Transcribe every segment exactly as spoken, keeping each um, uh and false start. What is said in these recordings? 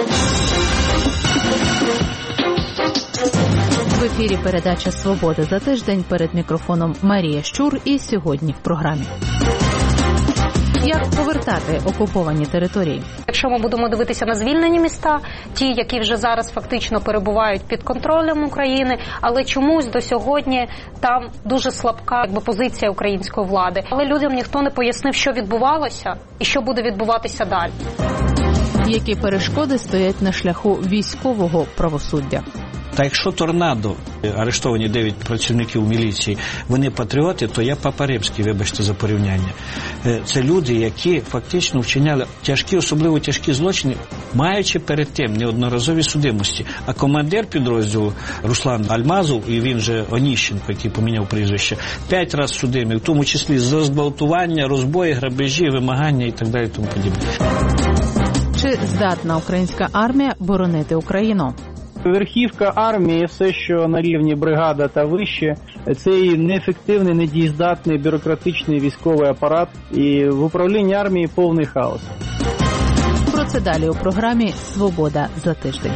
В ефірі передача «Свобода за тиждень», перед мікрофоном Марія Щур, і сьогодні в програмі. Як повертати окуповані території? Якщо ми будемо дивитися на звільнені міста, ті, які вже зараз фактично перебувають під контролем України, але чомусь до сьогодні там дуже слабка якби, позиція української влади. Але людям ніхто не пояснив, що відбувалося і що буде відбуватися далі. Які перешкоди стоять на шляху військового правосуддя? Та якщо торнадо, арештовані дев'ять працівників міліції, вони патріоти, то я Папа Римський, вибачте за порівняння. Це люди, які фактично вчиняли тяжкі, особливо тяжкі злочини, маючи перед тим неодноразові судимості. А командир підрозділу Руслан Альмазов, і він же Оніщенко, який поміняв прізвище, п'ять разів судимий, в тому числі за зґвалтування, розбої, грабежі, вимагання і так далі. Тому подібне. Чи здатна українська армія боронити Україну? Верхівка армії, все, що на рівні бригада та вище, це і неефективний, недієздатний бюрократичний військовий апарат, і в управлінні армії повний хаос. Про це далі у програмі «Свобода за тиждень».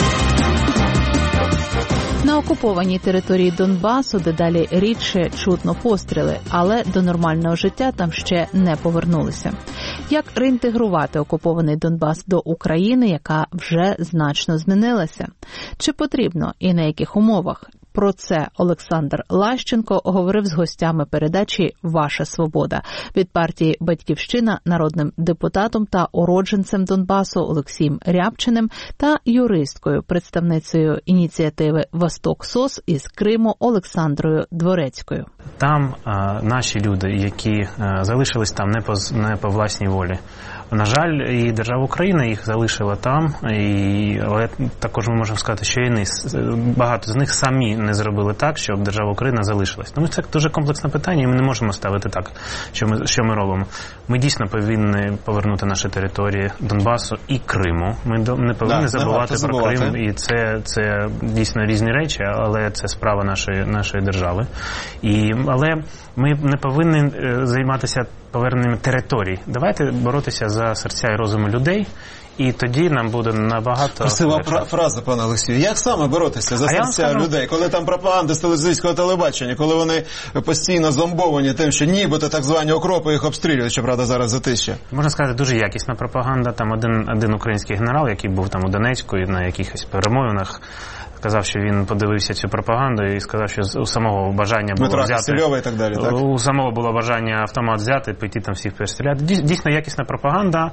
На окупованій території Донбасу дедалі рідше чутно постріли, але до нормального життя там ще не повернулися. Як реінтегрувати окупований Донбас до України, яка вже значно змінилася? Чи потрібно і на яких умовах? Про це Олександр Лащенко говорив з гостями передачі «Ваша свобода» від партії «Батьківщина», народним депутатом та уродженцем Донбасу Олексієм Рябчиним та юристкою, представницею ініціативи «Восток СОС» із Криму Олександрою Дворецькою. Там а, наші люди, які а, залишились там не по, не по власній волі. На жаль, і держава Україна їх залишила там, і, але також ми можемо сказати, що і не, багато з них самі не зробили так, щоб держава Україна залишилась. Тому це дуже комплексне питання, і ми не можемо ставити так, що ми, що ми робимо. Ми дійсно повинні повернути наші території Донбасу і Криму. Ми не повинні да, забувати про Крим, і це, це дійсно різні речі, але це справа нашої, нашої держави. І, але ми не повинні займатися поверненням територій. Давайте боротися за серця і розуми людей, і тоді нам буде набагато... Красива фраза, пане Олексію. Як саме боротися за серця скажу... людей, коли там пропаганда з телевізійського телебачення, коли вони постійно зомбовані тим, що нібито так звані окропи їх обстрілюють, щоправда, зараз затища? Можна сказати, дуже якісна пропаганда. Там один, один український генерал, який був там у Донецьку і на якихось перемовинах, сказав, що він подивився цю пропаганду і сказав, що у самого бажання було Дмитра взяти... Кисельова і так далі, так? У самого було бажання автомат взяти, піти там всіх перестріляти. Дійсно якісна пропаганда,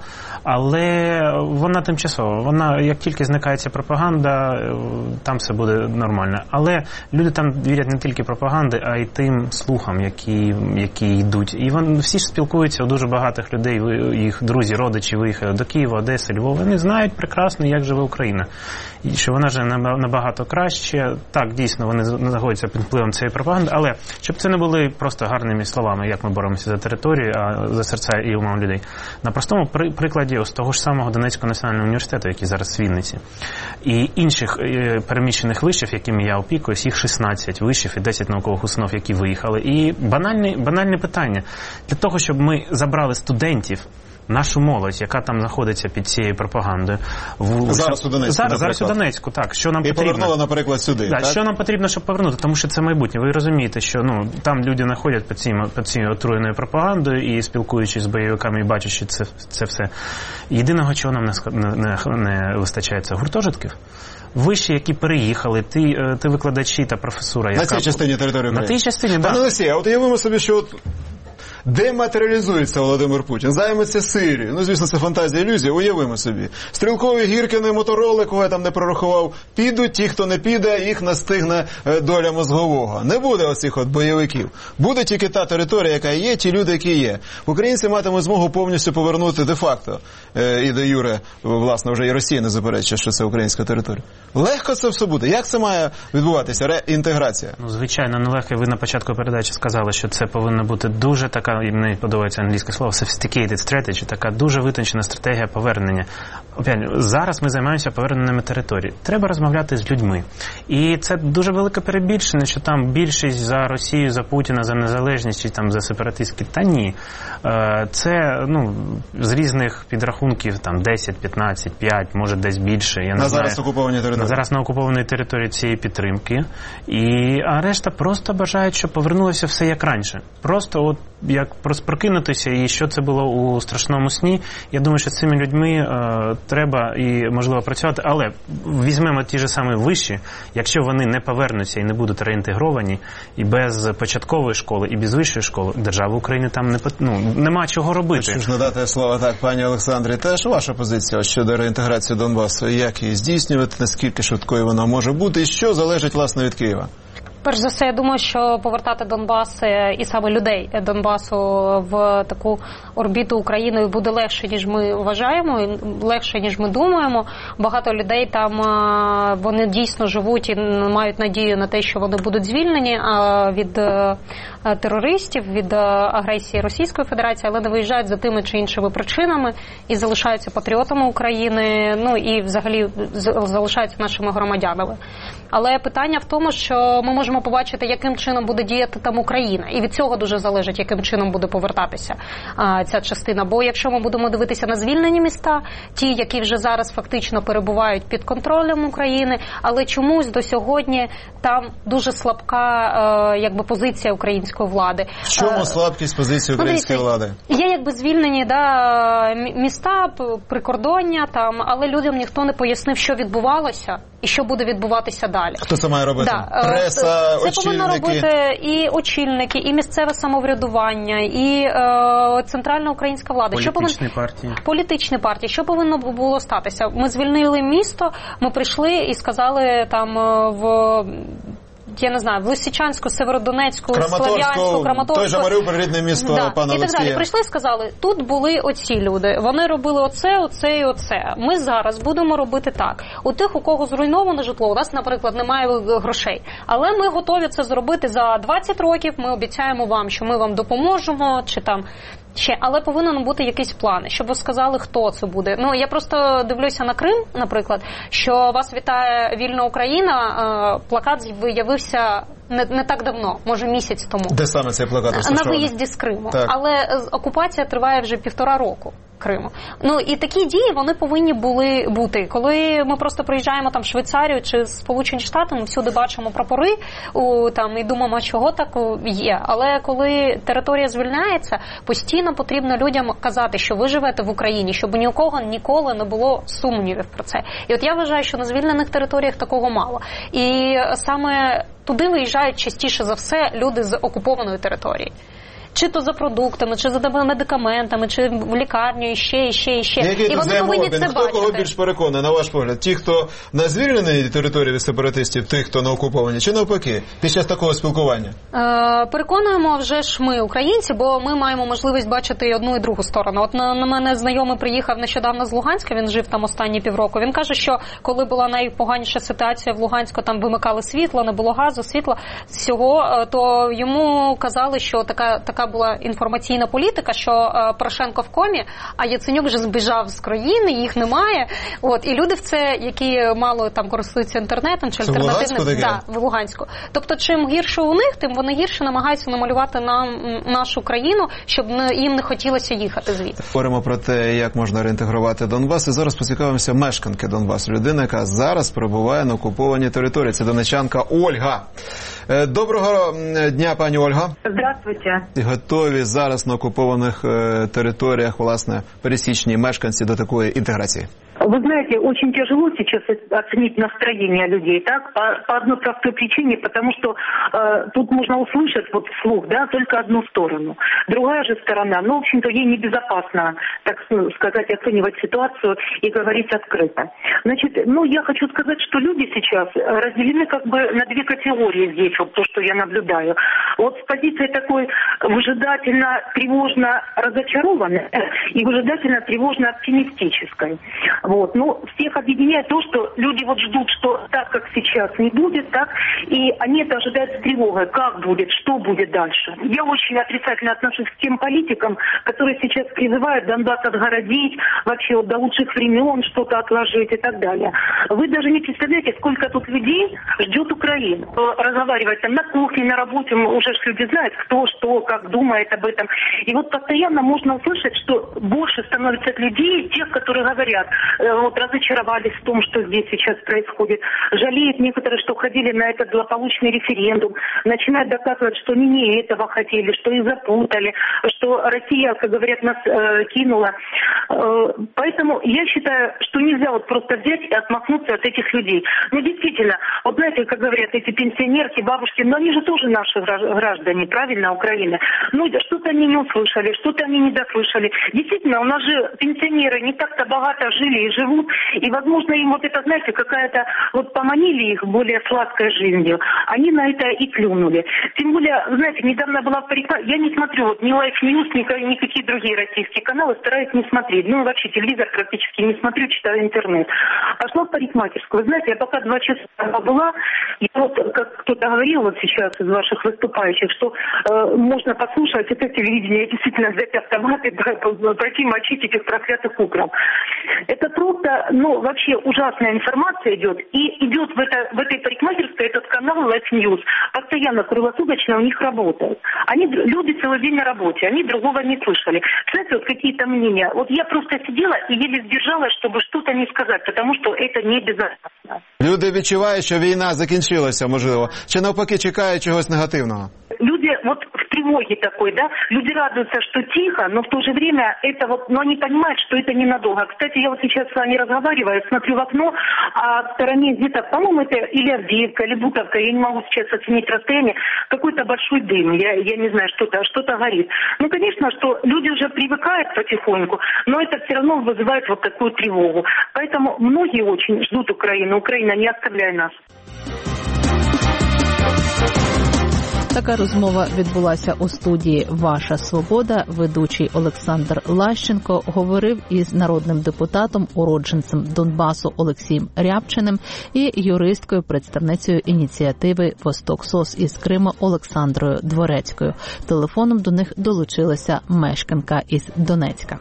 але вона тимчасова. Вона, як тільки зникає ця пропаганда, там все буде нормально. Але люди там вірять не тільки пропаганди, а й тим слухам, які, які йдуть. І вони всі ж спілкуються, у дуже багатих людей, їх друзі, родичі виїхали до Києва, Одеси, Львова. Вони знають прекрасно, як живе Україна. І що вона живе набагато краще. Так, дійсно, вони знаходяться під впливом цієї пропаганди, але щоб це не були просто гарними словами, як ми боремося за територію, а за серця і ума людей. На простому при, прикладі ось того ж самого Донецького національного університету, який зараз в Вінниці, і інших е, переміщених вишів, якими я опікуюсь, їх шістнадцять вишів і десять наукових установ, які виїхали. І банальне, банальне питання. Для того, щоб ми забрали студентів, нашу молодь, яка там знаходиться під цією пропагандою. В... Зараз у Донецьку, Зараз, зараз у Донецьку, так. Що нам і потрібно? повернули, наприклад, сюди, да, так? Що нам потрібно, щоб повернути? Тому що це майбутнє. Ви розумієте, що ну, там люди знаходять під цією, під цією отруєною пропагандою і спілкуючись з бойовиками і бачачи це, це все. Єдиного, чого нам не, не, не вистачає, це гуртожитків. Виші, які переїхали, ти, ти викладачі та професура, яка... На цій частині території України. На тій частині, так. Пане Олексій, а от уявимо собі, що от дематеріалізується Володимир Путін, займеться Сирією. Ну, звісно, це фантазія, ілюзія, уявимо собі. Стрілкові, Гіркіни, Мотороли, кого я там не прорахував, підуть, ті, хто не піде, їх настигне доля мозгового. Не буде оцих от бойовиків. Буде тільки та територія, яка є, ті люди, які є. Українці матимуть змогу повністю повернути де-факто, і де юре, власне, вже і Росія не заперечує, що це українська територія. Легко це все буде? Як це має відбуватися, реінтеграція? Ну, звичайно, нелегко. Ви на початку передачі сказали, що це повинна бути дуже така така, мені подобається англійське слово, sophisticated strategy, така дуже витончена стратегія повернення. Опять, зараз ми займаємося поверненнями територій. Треба розмовляти з людьми. І це дуже велике перебільшення, що там більшість за Росію, за Путіна, за незалежність, чи там за сепаратистські. Та ні. Це, ну, з різних підрахунків, там, десять, п'ятнадцять, п'ять, може десь більше. Я не на знаю. зараз окупованій території. На зараз на окупованій території цієї підтримки. І, а решта просто бажають, щоб повернулося все як раніше. Просто от як прокинутися, і що це було у страшному сні. Я думаю, що з цими людьми е, треба і можливо працювати, але візьмемо ті ж самі виші, якщо вони не повернуться і не будуть реінтегровані, і без початкової школи, і без вищої школи, держава України там не, ну, нема чого робити. Хочу ж надати слово так, пані Олександрі, теж ваша позиція щодо реінтеграції Донбасу, як її здійснювати, наскільки швидкою вона може бути, і що залежить, власне, від Києва? Перш за все, я думаю, що повертати Донбас і саме людей Донбасу в таку орбіту України буде легше, ніж ми вважаємо, і легше, ніж ми думаємо. Багато людей там, вони дійсно живуть і мають надію на те, що вони будуть звільнені від терористів, від агресії Російської Федерації, але не виїжджають за тими чи іншими причинами і залишаються патріотами України, ну і взагалі залишаються нашими громадянами. Але питання в тому, що ми можемо побачити, яким чином буде діяти там Україна. І від цього дуже залежить, яким чином буде повертатися а, ця частина. Бо якщо ми будемо дивитися на звільнені міста, ті, які вже зараз фактично перебувають під контролем України, але чомусь до сьогодні там дуже слабка а, якби позиція української влади. В чому слабкість позиції української ну, влади? Є якби звільнені да, міста, прикордоння, там, але людям ніхто не пояснив, що відбувалося і що буде відбуватися далі. Хто це має робити? Да. Преса, це очільники? Це повинно робити і очільники, і місцеве самоврядування, і е, центральна українська влада. Політичні що повин... партії. Політичні партії. Що повинно було статися? Ми звільнили місто, ми прийшли і сказали там в... я не знаю, в Лисичанську, Северодонецьку, Слов'янську, Краматорську. Той же Маріуполь, рідне місто да. пана і так Олексія. далі. Прийшли і сказали, тут були оці люди, вони робили оце, оце і оце. Ми зараз будемо робити так. У тих, у кого зруйноване житло, у нас, наприклад, немає грошей. Але ми готові це зробити за двадцять років, ми обіцяємо вам, що ми вам допоможемо, чи там ще, але повинен бути якийсь план, щоб ви сказали, хто це буде. Ну, я просто дивлюся на Крим, наприклад, що вас вітає вільна Україна, плакат виявився не, не так давно, може місяць тому. Де саме цей плакат розташований? На виїзді з Криму. Так. Але окупація триває вже півтора року. Криму. Ну і такі дії, вони повинні були бути. Коли ми просто приїжджаємо там в Швейцарію чи Сполучені Штати, ми всюди бачимо прапори у, там, і думаємо, чого так є. Але коли територія звільняється, постійно потрібно людям казати, що ви живете в Україні, щоб ні у кого ніколи не було сумнівів про це. І от я вважаю, що на звільнених територіях такого мало. І саме туди виїжджають частіше за все люди з окупованої території. Чи то за продуктами, чи за медикаментами, чи в лікарню, і ще, і ще, і ще. Який і вони повинні це хто бачити. Кого більш переконує, на ваш погляд? Ті, хто на звільненій території від сепаратистів, тих, хто на окупованій, чи навпаки, під час такого спілкування? Е, переконуємо вже ж ми, українці, бо ми маємо можливість бачити і одну, і другу сторону. От на, на мене знайомий приїхав нещодавно з Луганська, він жив там останні півроку. Він каже, що коли була найпоганіша ситуація в Луганську, там вимикали світло, не було газу, світла, всього, то йому казали, що така, така була інформаційна політика, що е, Порошенко в комі, а Яценюк вже збіжав з країни, їх немає. От, і люди в це, які мало там користуються інтернетом чи альтернативним, да, в Луганську. Тобто, чим гірше у них, тим вони гірше намагаються намалювати нам нашу країну, щоб не, їм не хотілося їхати звідти. Говоримо про те, як можна реінтегрувати Донбас, і зараз поцікавимося мешканки Донбасу. Людина, яка зараз перебуває на окупованій території. Це донечанка Ольга. Доброго дня, пані Ольга. Здравствуйте. Готові зараз на окупованих територіях, власне, пересічні мешканці до такої інтеграції? Вы знаете, очень тяжело сейчас оценить настроение людей, так, по, по одной простой причине, потому что э, тут можно услышать вот вслух, да, только одну сторону. Другая же сторона, ну, в общем-то, ей небезопасно, так сказать, оценивать ситуацию и говорить открыто. Значит, ну, я хочу сказать, что люди сейчас разделены как бы на две категории здесь, вот то, что я наблюдаю. Вот с позиции такой выжидательно-тревожно-разочарованной и выжидательно-тревожно-оптимистической. Вот. Но всех объединяет то, что люди вот ждут, что так, как сейчас, не будет, так, и они это ожидают с тревогой, как будет, что будет дальше. Я очень отрицательно отношусь к тем политикам, которые сейчас призывают Донбасс отгородить, вообще вот до лучших времен что-то отложить и так далее. Вы даже не представляете, сколько тут людей ждет Украину. Разговаривать там на кухне, на работе, уже ж люди знают, кто что, как думает об этом. И вот постоянно можно услышать, что больше становится людей, тех, которые говорят, э, вот разочаровались в том, что здесь сейчас происходит, жалеют некоторые, что ходили на этот злополучный референдум, начинают доказывать, что они не этого хотели, что их запутали, что Россия, как говорят, нас э, кинула. Э, поэтому я считаю, что нельзя вот просто взять и отмахнуться от этих людей. Ну, действительно, вот знаете, как говорят эти пенсионерки, бабушки, но они же тоже наши граждане, правильно, Украины. Ну, что-то они не услышали, что-то они не дослышали. Действительно, у нас же пенсионеры не так-то богато жили и живут, и, возможно, им вот это, знаете, какая-то, вот поманили их более сладкой жизнью, они на это и клюнули. Тем более, знаете, недавно была парикмахерская, я не смотрю вот ни Life News, ни никакие другие российские каналы, стараюсь не смотреть. Ну, вообще, телевизор практически не смотрю, читаю интернет. Пошла в парикмахерскую. Вы знаете, я пока два часа была, и вот, как кто-то говорил вот сейчас из ваших выступающих, что э, можно послушать это телевидение, действительно взять автоматы, пройти мочить этих проклятых укров. Это просто, ну, вообще ужасная информация идет, и идет в, это, в этой парикмахерской этот канал Life News, постоянно круглосуточно у них работает. Они, люди целый день на работе, они другого не слышали. Знаете, вот какие-то мнения, вот я просто сидела и еле сдержалась, чтобы что-то не сказать, потому что это небезопасно. Люди відчувають, що війна закінчилася, можливо, чи навпаки чекають чогось негативного? Люди вот в тревоге такой, да, люди радуются, что тихо, но в то же время это вот, но они понимают, что это ненадолго. Кстати, я вот сейчас с вами разговариваю, смотрю в окно, а в стороне где-то, по-моему, это или Авдеевка, или Буковка, я не могу сейчас оценить расстояние, какой-то большой дым, я, я не знаю, что-то, что-то горит. Ну, конечно, что люди уже привыкают потихоньку, но это все равно вызывает вот такую тревогу. Поэтому многие очень ждут Украину. Украина, не оставляй нас. Така розмова відбулася у студії «Ваша свобода». Ведучий Олександр Лащенко говорив із народним депутатом, уродженцем Донбасу Олексієм Рябчиним і юристкою, представницею ініціативи «Восток-СОС» із Криму Олександрою Дворецькою. Телефоном до них долучилася мешканка із Донецька.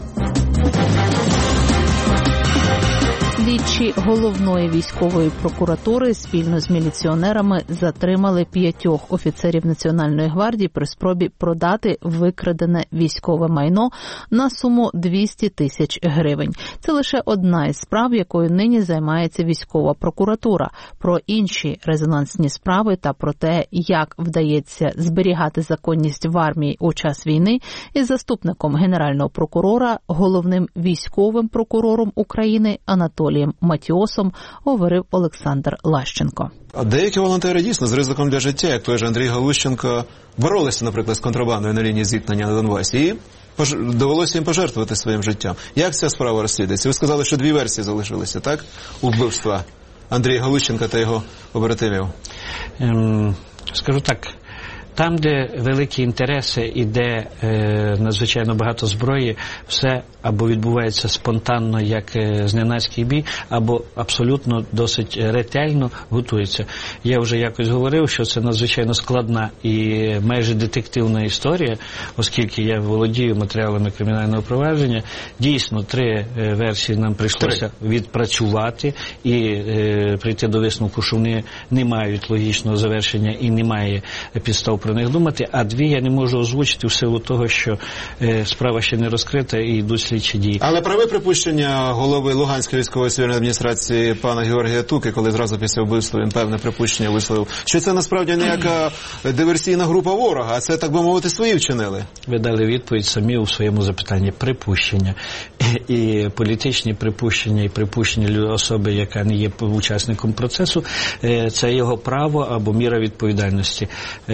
Слідчі головної військової прокуратури спільно з міліціонерами затримали п'ятьох офіцерів Національної гвардії при спробі продати викрадене військове майно на суму двісті тисяч гривень. Це лише одна із справ, якою нині займається військова прокуратура. Про інші резонансні справи та про те, як вдається зберігати законність в армії у час війни, із заступником генерального прокурора, головним військовим прокурором України Анатолієм Матіосом говорив Олександр Лащенко. А деякі волонтери дійсно з ризиком для життя, як той же Андрій Галущенко, боролися, наприклад, з контрабандою на лінії зіткнення на Донбасі і пож... довелося їм пожертвувати своїм життям. Як ця справа розслідується? Ви сказали, що дві версії залишилися, так? У вбивства Андрія Галущенка та його побратимів. Ем, скажу так, там, де великі інтереси і де е, надзвичайно багато зброї, все або відбувається спонтанно, як е, зненацький бій, або абсолютно досить ретельно готується. Я вже якось говорив, що це надзвичайно складна і майже детективна історія, оскільки я володію матеріалами кримінального провадження. Дійсно, три е, версії нам прийшлося три. відпрацювати і е, прийти до висновку, що вони не мають логічного завершення і немає підстав про них думати, а дві я не можу озвучити в силу того, що е, справа ще не розкрита і йдуть слідчі дії. Але праве припущення голови Луганської військової цивільної адміністрації пана Георгія Туки, коли зразу після вбивства він певне припущення висловив, що це насправді ніяка диверсійна група ворога, а це, так би мовити, свої вчинили. Ви дали відповідь самі у своєму запитанні. Припущення. І політичні припущення, і припущення особи, яка не є учасником процесу, це його право або міра відповідальності.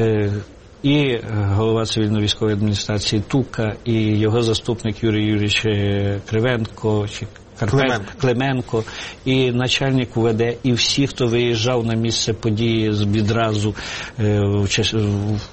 І голова цивільно-військової адміністрації Тука, і його заступник Юрій Юрійович Кривенко, чи Клименко. Клименко, і начальник УВД, і всі, хто виїжджав на місце події відразу в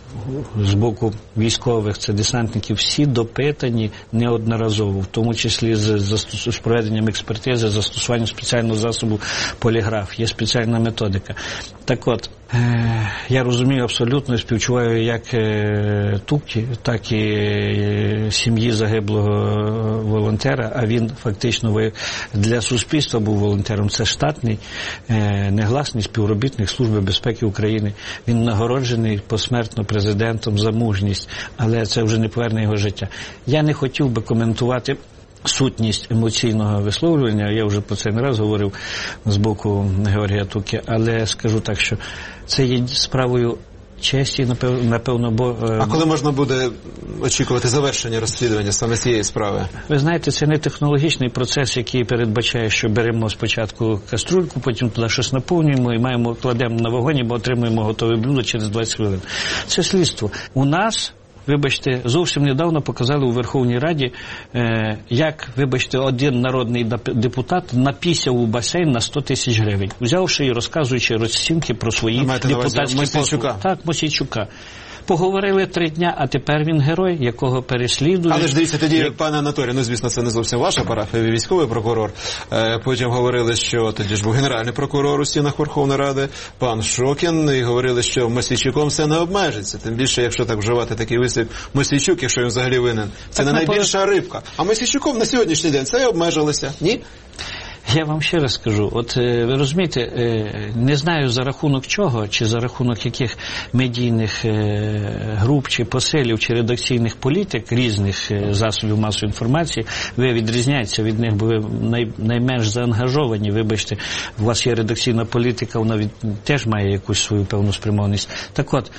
з боку військових, це десантників, всі допитані неодноразово, в тому числі з, з, з проведенням експертизи, застосуванням спеціального засобу поліграф. Є спеціальна методика. Так от, е, я розумію абсолютно, співчуваю як е, Тукі, так і е, сім'ї загиблого волонтера, а він фактично для суспільства був волонтером. Це штатний, е, негласний співробітник Служби безпеки України. Він нагороджений посмертно президентом за мужність, але це вже не поверне його життя. Я не хотів би коментувати сутність емоційного висловлювання, я вже про це не раз говорив з боку Георгія Туки, але скажу так, що це є справою честі, напевно, бо... А коли можна буде очікувати завершення розслідування саме цієї справи? Ви знаєте, це не технологічний процес, який передбачає, що беремо спочатку каструльку, потім туди щось наповнюємо і маємо, кладемо на вогонь, бо отримуємо готове блюдо через двадцять хвилин. Це слідство. У нас, вибачте, зовсім недавно показали у Верховній Раді, е, як, вибачте, один народний депутат напісяв у басейн на сто тисяч гривень, взявши і розказуючи розцінки про свої депутатські послуги. Так, Мосійчука. Поговорили три дня, а тепер він герой, якого переслідують. Але ж дивіться, тоді, як... пане Анатолій, ну, звісно, це не зовсім ваша парафія, ви військовий прокурор. Е, потім говорили, що тоді ж був генеральний прокурор у стінах Верховної Ради, пан Шокін, і говорили, що Мосійчуком все не обмежиться. Тим більше, якщо так вживати такий вислів, Мосійчук, якщо він взагалі винен, це так не найбільша по... рибка. А Мосійчуком на сьогоднішній день це і обмежилося. Ні? Я вам ще раз скажу, от ви розумієте, не знаю за рахунок чого, чи за рахунок яких медійних груп, чи посилів, чи редакційних політик різних засобів масової інформації, ви відрізняєтеся від них, бо ви най, найменш заангажовані, вибачте, у вас є редакційна політика, вона від, теж має якусь свою певну спрямованість. Так от,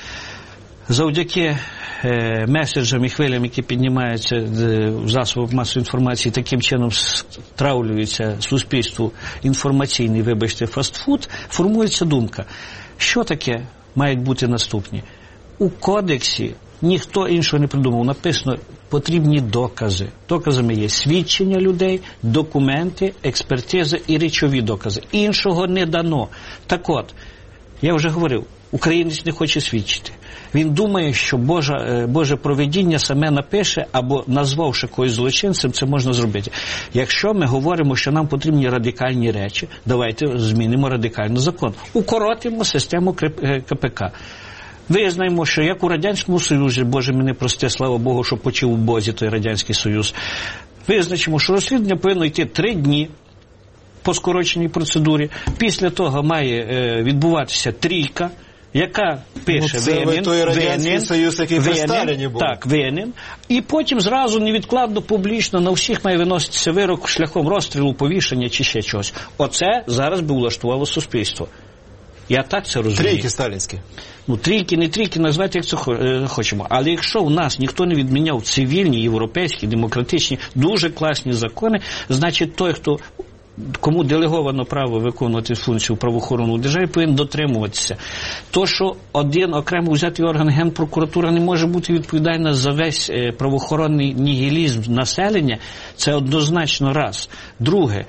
завдяки е, меседжам і хвилям, які піднімаються в засобах масової інформації, таким чином стравлюється суспільству інформаційний, вибачте, фастфуд, формується думка. Що таке мають бути наступні? У кодексі ніхто іншого не придумав. Написано, потрібні докази. Доказами є свідчення людей, документи, експертизи і речові докази. Іншого не дано. Так от, я вже говорив, українець не хоче свідчити. Він думає, що Боже, Боже провидіння саме напише, або назвавши когось злочинцем, це можна зробити. Якщо ми говоримо, що нам потрібні радикальні речі, давайте змінимо радикально закон. Укоротимо систему КПК. Визнаємо, що як у Радянському Союзі, Боже мене прости, слава Богу, що почив у Бозі той Радянський Союз, визначимо, що розслідування повинно йти три дні, по скороченій процедурі. Після того має е, відбуватися трійка, яка пише ну, це винен, той Радянський винен, Союз, який при Сталіні був. Так, винен. І потім зразу невідкладно, публічно на всіх має виноситися вирок шляхом розстрілу, повішення чи ще чогось. Оце зараз би влаштувало суспільство. Я так це розумію. Трійки сталінські. Ну, трійки, не трійки, назвати як це хочемо. Але якщо у нас ніхто не відміняв цивільні, європейські, демократичні, дуже класні закони, значить той, хто... кому делеговано право виконувати функцію правоохоронної держави, повинен дотримуватися. То, що один окремо взятий орган Генпрокуратура не може бути відповідальна за весь правоохоронний нігілізм населення, це однозначно раз. Друге,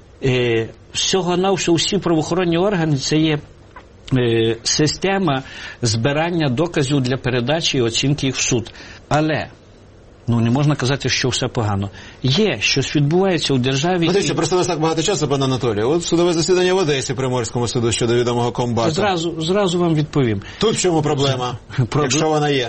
всього-навсього всі правоохоронні органи – це є система збирання доказів для передачі і оцінки їх в суд. Але ну, не можна казати, що все погано. Є, щось відбувається у державі. Дивіться, і... просто у нас так багато часу, пане Анатолій. От судове засідання в Одесі, Приморському суду щодо відомого комбата. Зразу, зразу вам відповім. Тут в чому проблема, Пробл... якщо вона є?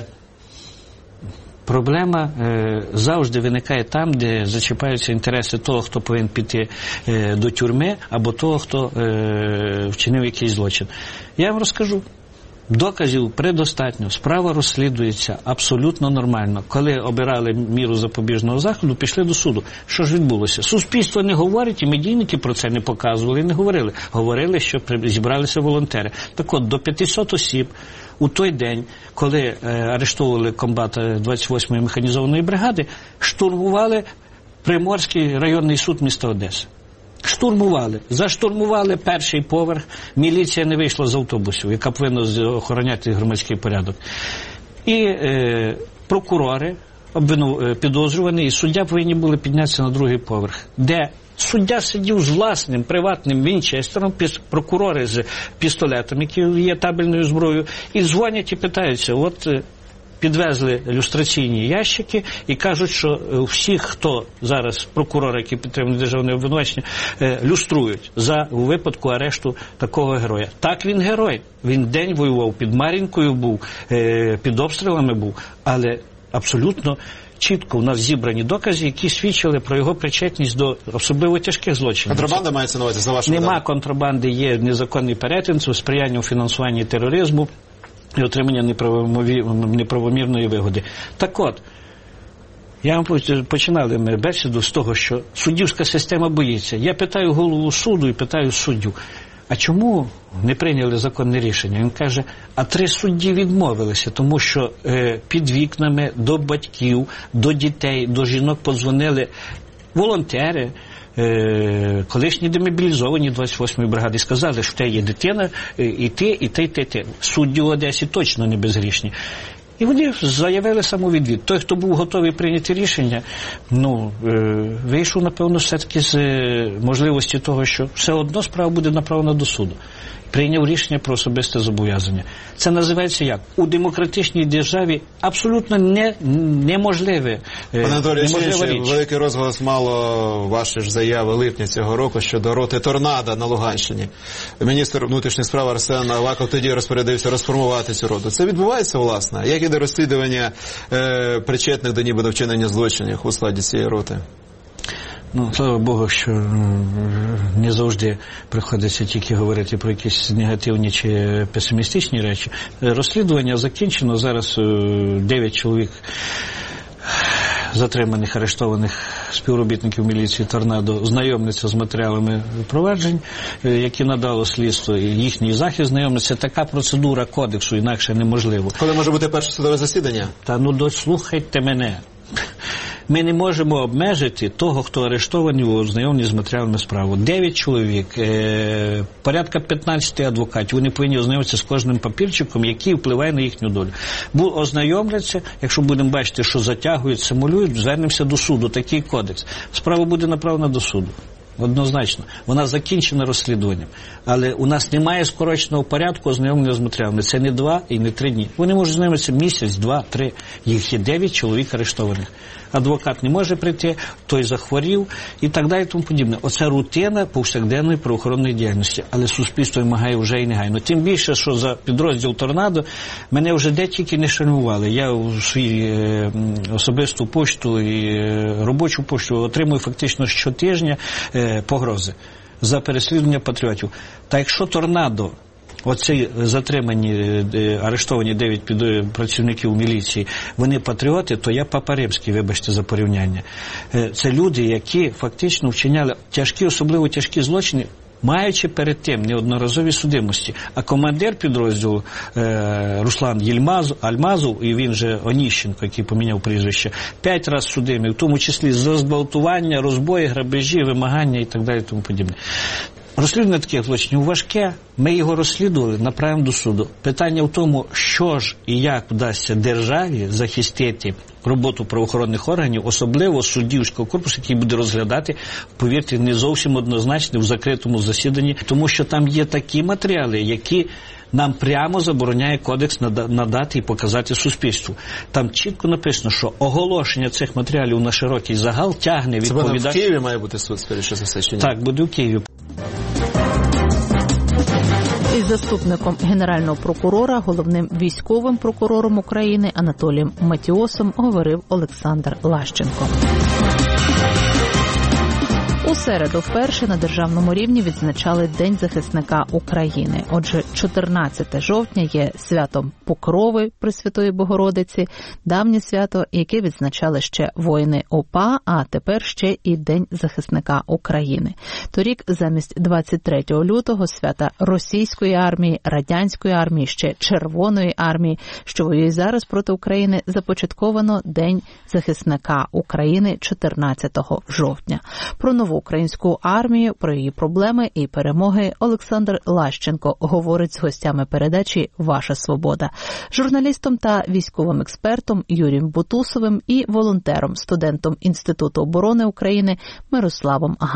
Проблема е, завжди виникає там, де зачіпаються інтереси того, хто повинен піти е, до тюрми, або того, хто е, вчинив якийсь злочин. Я вам розкажу. Доказів предостатньо, справа розслідується абсолютно нормально. Коли обирали міру запобіжного заходу, пішли до суду. Що ж відбулося? Суспільство не говорить, і медійники про це не показували, не говорили. Говорили, що зібралися волонтери. Так от, до п'ятисот осіб у той день, коли е, арештовували комбата двадцять восьмої механізованої бригади, штурмували Приморський районний суд міста Одеси. Штурмували. Заштурмували перший поверх. Міліція не вийшла з автобусів, яка повинна охороняти громадський порядок. І е, прокурори, обвину, підозрювані, і суддя повинні були піднятися на другий поверх, де суддя сидів з власним приватним вінчестером, прокурори з пістолетом, які є табельною зброєю, і дзвонять і питаються, от підвезли люстраційні ящики і кажуть, що всіх, хто зараз прокурори, які підтримують державне обвинувачення, люструють за у випадку арешту такого героя. Так, він герой. Він день воював, під Мар'їнкою був, під обстрілами був, але абсолютно чітко у нас зібрані докази, які свідчили про його причетність до особливо тяжких злочинів. Контрабанда мається на увазі, за вашими Нема даними? контрабанди, є незаконний перетин, сприяння у фінансуванні тероризму і отримання неправомірної вигоди. Так от, я вам починали ми бесіду з того, що суддівська система боїться. Я питаю голову суду і питаю суддю, а чому не прийняли законне рішення? Він каже, а три судді відмовилися, тому що е, під вікнами до батьків, до дітей, до жінок подзвонили волонтери, е, колишні демобілізовані двадцять восьмої бригади, сказали, що в тебе є дитина, е, і ти, і ти, і ти, і ти. Судді в Одесі точно не безгрішні. І вони заявили самовідвід. Той, хто був готовий прийняти рішення, ну, е, вийшов, напевно, все-таки з е, можливості того, що все одно справа буде направлена до суду. Прийняв рішення про особисте зобов'язання. Це називається як? У демократичній державі абсолютно не, неможливе. Пане Анатолій, великий розголос мало ваші ж заяви липня цього року щодо роти «Торнадо» на Луганщині. Міністр внутрішніх справ Арсен Аваков тоді розпорядився розформувати цю роту. Це відбувається, власне? Як іде розслідування е, причетних до нібито вчинення злочинів у складі цієї роти? Ну, слава Богу, що не завжди приходиться тільки говорити про якісь негативні чи песимістичні речі. Розслідування закінчено. Зараз дев'ять чоловік затриманих, арештованих співробітників міліції «Торнадо» знайомляться з матеріалами проваджень, які надало слідство, і їхній захист знайомляться. Така процедура кодексу, інакше неможливо. Коли може бути перше судове засідання? Та ну дослухайте мене. Ми не можемо обмежити того, хто арештований у ознайомленні з матеріалами справи. Дев'ять чоловік, е, порядка п'ятнадцять адвокатів, вони повинні ознайомитися з кожним папірчиком, який впливає на їхню долю. Бу, ознайомляться, якщо будемо бачити, що затягують, симулюють, звернемося до суду, такий кодекс. Справа буде направлена до суду. Однозначно. Вона закінчена розслідуванням. Але у нас немає скороченого порядку ознайомлення з матеріалами. Це не два і не три дні. Вони можуть знайомитися місяць, два, три. Їх є дев'ять чоловік арештованих. Адвокат не може прийти, той захворів і так далі, тому подібне. Оце рутина повсякденної правоохоронної діяльності. Але суспільство вимагає вже і негайно. Тим більше, що за підрозділ «Торнадо» мене вже де тільки не шальмували. Я у свою е, особисту пошту і е, робочу пошту отримую фактично щотижня е, погрози за переслідування патріотів. Та якщо «Торнадо», оці затримані, арештовані дев'ять працівників міліції, вони патріоти, то я Папа Римський, вибачте за порівняння. Це люди, які фактично вчиняли тяжкі, особливо тяжкі злочини, маючи перед тим неодноразові судимості. А командир підрозділу е, Руслан Єльмазов, Альмазов, і він же Оніщенко, який поміняв прізвище, п'ять разів судимий, в тому числі за зґвалтування, розбої, грабежі, вимагання і так далі, тому подібне. Розслідування таких злочинів важке, ми його розслідували, направимо до суду. Питання в тому, що ж і як вдасться державі захистити роботу правоохоронних органів, особливо суддівського корпусу, який буде розглядати, повірте, не зовсім однозначно в закритому засіданні, тому що там є такі матеріали, які нам прямо забороняє кодекс надати і показати суспільству. Там чітко написано, що оголошення цих матеріалів на широкий загал тягне відповідальність. Це в Києві має бути суд, скоріше за все, чи ні? Так, буде в Києві. Із заступником генерального прокурора, головним військовим прокурором України Анатолієм Матіосом говорив Олександр Лащенко. У середу вперше на державному рівні відзначали День захисника України. Отже, чотирнадцяте жовтня є святом Покрови Пресвятої Богородиці, давнє свято, яке відзначали ще воїни ОПА, а тепер ще і День захисника України. Торік замість двадцять третього лютого свята російської армії, радянської армії, ще Червоної армії, що воює зараз проти України, започатковано День захисника України чотирнадцятого жовтня. Про нову українську армію, про її проблеми і перемоги Олександр Лащенко говорить з гостями передачі «Ваша свобода», журналістом та військовим експертом Юрієм Бутусовим і волонтером, студентом Інституту оборони України Мирославом Гаєм.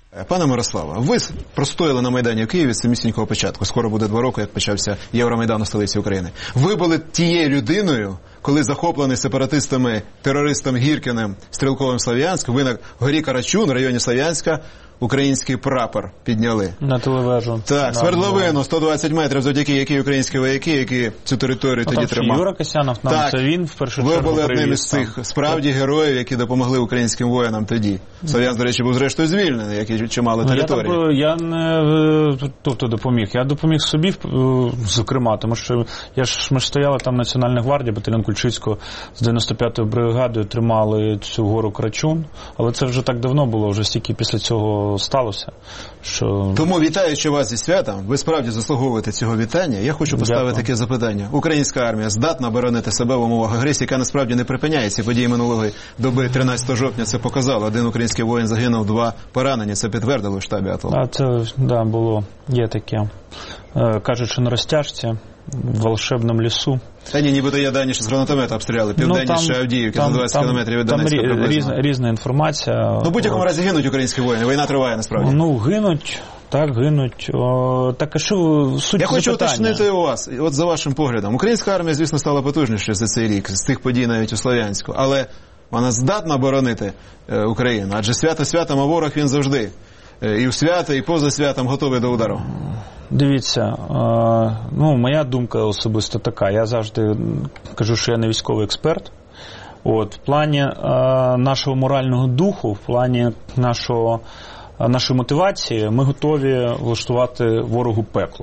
Пане Мирославе, ви простояли на Майдані в Києві з самісінького початку. Скоро буде два роки, як почався Євромайдан у столиці України. Ви були тією людиною, коли захоплений сепаратистами, терористом Гіркіним, стрілковим Слов'янськ, ви на горі Карачун, в районі Слов'янська, український прапор підняли. На телевежу. Так, свердловину, сто двадцять метрів, завдяки якій українські вояки, які цю територію ну, тоді тримали. Юра Касянов, нам так, це він в першу ви чергу були одним привіз, із цих справді героїв, які допомогли українським воїнам тоді. Слов'янськ, до речі, був зрештою звільнений, як і чимало території. Ну, я, так, я не тобто допоміг. Я допоміг собі, зокрема, тому що я ж, ми ж стояли там Національна гвардія, батальйон Кульчицького з дев'яносто п'ятою бригадою тримали цю гору Карачун, але це вже так давно було, вже стільки після цього сталося. Що... Тому, вітаючи вас зі святом, ви справді заслуговуєте цього вітання. Я хочу поставити Дякую. таке запитання. Українська армія здатна боронити себе в умовах агресії, яка насправді не припиняється. Події минулої доби, тринадцятого жовтня, це показало. Один український воїн загинув, два поранені. Це підтвердили в штабі АТО. А це, да, було. Є таке. Е, кажуть, що на розтяжці, в волшебному лісу. Та ні, нібито є дані, що з гранатомета обстріляли південніше ну, Авдіївки, за двадцять кілометрів від Донецька приблизно. Там різна, різна інформація. Ну, в будь-якому разі гинуть українські воїни, війна триває насправді. Ну, гинуть, так, гинуть. О, так, а що суть Я хочу запитання? уточнити у вас, от за вашим поглядом. Українська армія, звісно, стала потужнішою за цей рік, з тих подій навіть у Слов'янську, але вона здатна боронити е, Україну, адже свято святом, а ворог він завжди. Е, і в свято, і поза святом готовий до удару. Дивіться, е, ну, моя думка особисто така. Я завжди кажу, що я не військовий експерт. От, в плані е, нашого морального духу, в плані нашого, е, нашої мотивації, ми готові влаштувати ворогу пекло.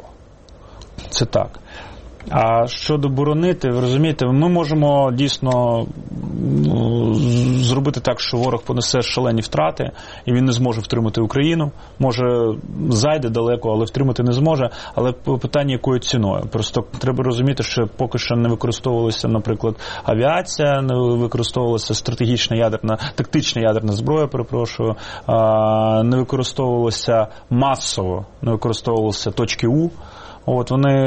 Це так. А щодо боронити, ви розумієте, ми можемо дійсно ну, зробити так, що ворог понесе шалені втрати, і він не зможе втримати Україну. Може, зайде далеко, але втримати не зможе. Але питання, якою ціною. Просто треба розуміти, що поки що не використовувалася, наприклад, авіація, не використовувалася стратегічна ядерна, тактична ядерна зброя, перепрошую, не використовувалася масово, не використовувалися точки У. От вони...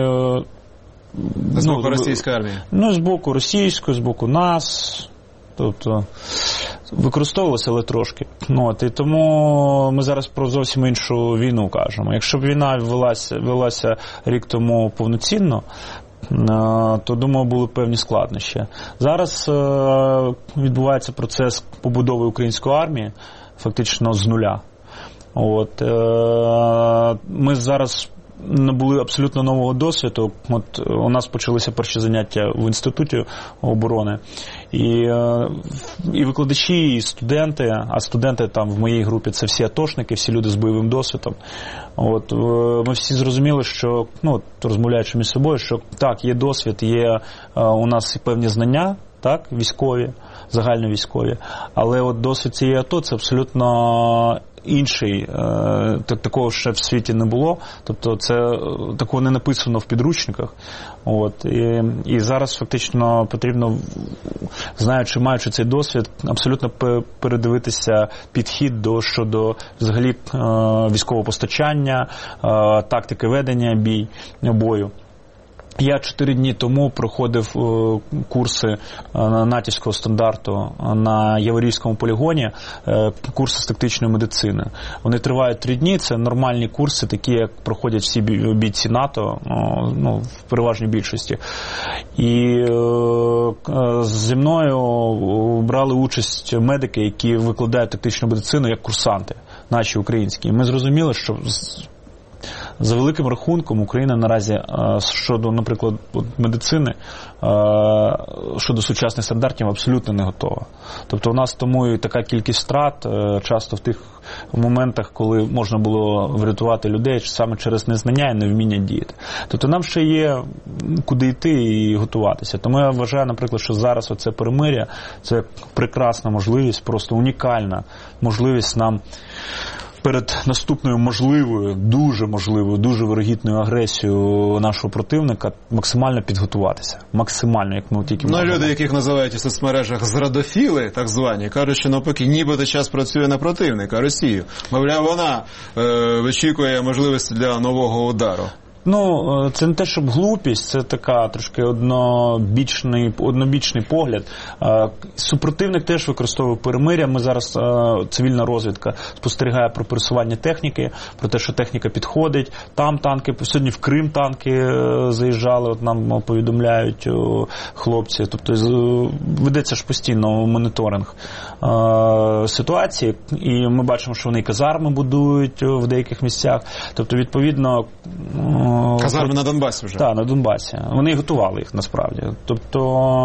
З боку ну, російської армії? Ну, з боку російської, з боку нас. Тобто, використовувалося, але трошки. Ну, от, і тому ми зараз про зовсім іншу війну кажемо. Якщо б війна велася, велася рік тому повноцінно, то, думаю, були певні складнощі. Зараз е, відбувається процес побудови української армії, фактично з нуля. От, е, ми зараз набули абсолютно нового досвіду. От у нас почалися перші заняття в Інституті оборони. І, і викладачі, і студенти, а студенти там в моїй групі це всі атошники, всі люди з бойовим досвідом. От, ми всі зрозуміли, що, ну, розмовляючи між собою, що так, є досвід, є у нас певні знання, так, військові, загальновійськові, але от досвід цієї АТО це абсолютно інший, такого ще в світі не було, тобто це такого не написано в підручниках. От, і, і зараз фактично потрібно, знаючи, маючи цей досвід, абсолютно передивитися підхід до, щодо взагалі військового постачання, тактики ведення бій, бою. Я чотири дні тому проходив е, курси е, натівського стандарту на Яворівському полігоні, е, курси з тактичної медицини. Вони тривають три дні, це нормальні курси, такі, як проходять всі бійці НАТО, е, ну, в переважній більшості. І е, е, зі мною брали участь медики, які викладають тактичну медицину як курсанти, наші українські. І ми зрозуміли, що за великим рахунком Україна наразі щодо, наприклад, медицини, щодо сучасних стандартів абсолютно не готова. Тобто у нас тому і така кількість втрат часто в тих моментах, коли можна було врятувати людей саме через незнання і невміння діяти. Тобто нам ще є куди йти і готуватися. Тому я вважаю, наприклад, що зараз оце перемир'я – це прекрасна можливість, просто унікальна можливість нам перед наступною можливою, дуже можливою, дуже вирогідною агресією нашого противника максимально підготуватися. Максимально, як ми тільки можемо. Ну, люди, яких називають у соцмережах зрадофіли, так звані, кажуть, що навпаки, нібито час працює на противника, Росію. Мовляв, вона е, вичікує можливості для нового удару. Ну, це не те, щоб глупість, це така трошки однобічний, однобічний погляд. Супротивник теж використовує перемир'я. Ми зараз, цивільна розвідка, спостерігає про пересування техніки, про те, що техніка підходить. Там танки, сьогодні в Крим танки заїжджали, от нам повідомляють хлопці. Тобто ведеться ж постійно моніторинг ситуації, і ми бачимо, що вони казарми будують в деяких місцях. Тобто, відповідно... Казарми на Донбасі вже? Так, на Донбасі. Вони готували їх, насправді. Тобто,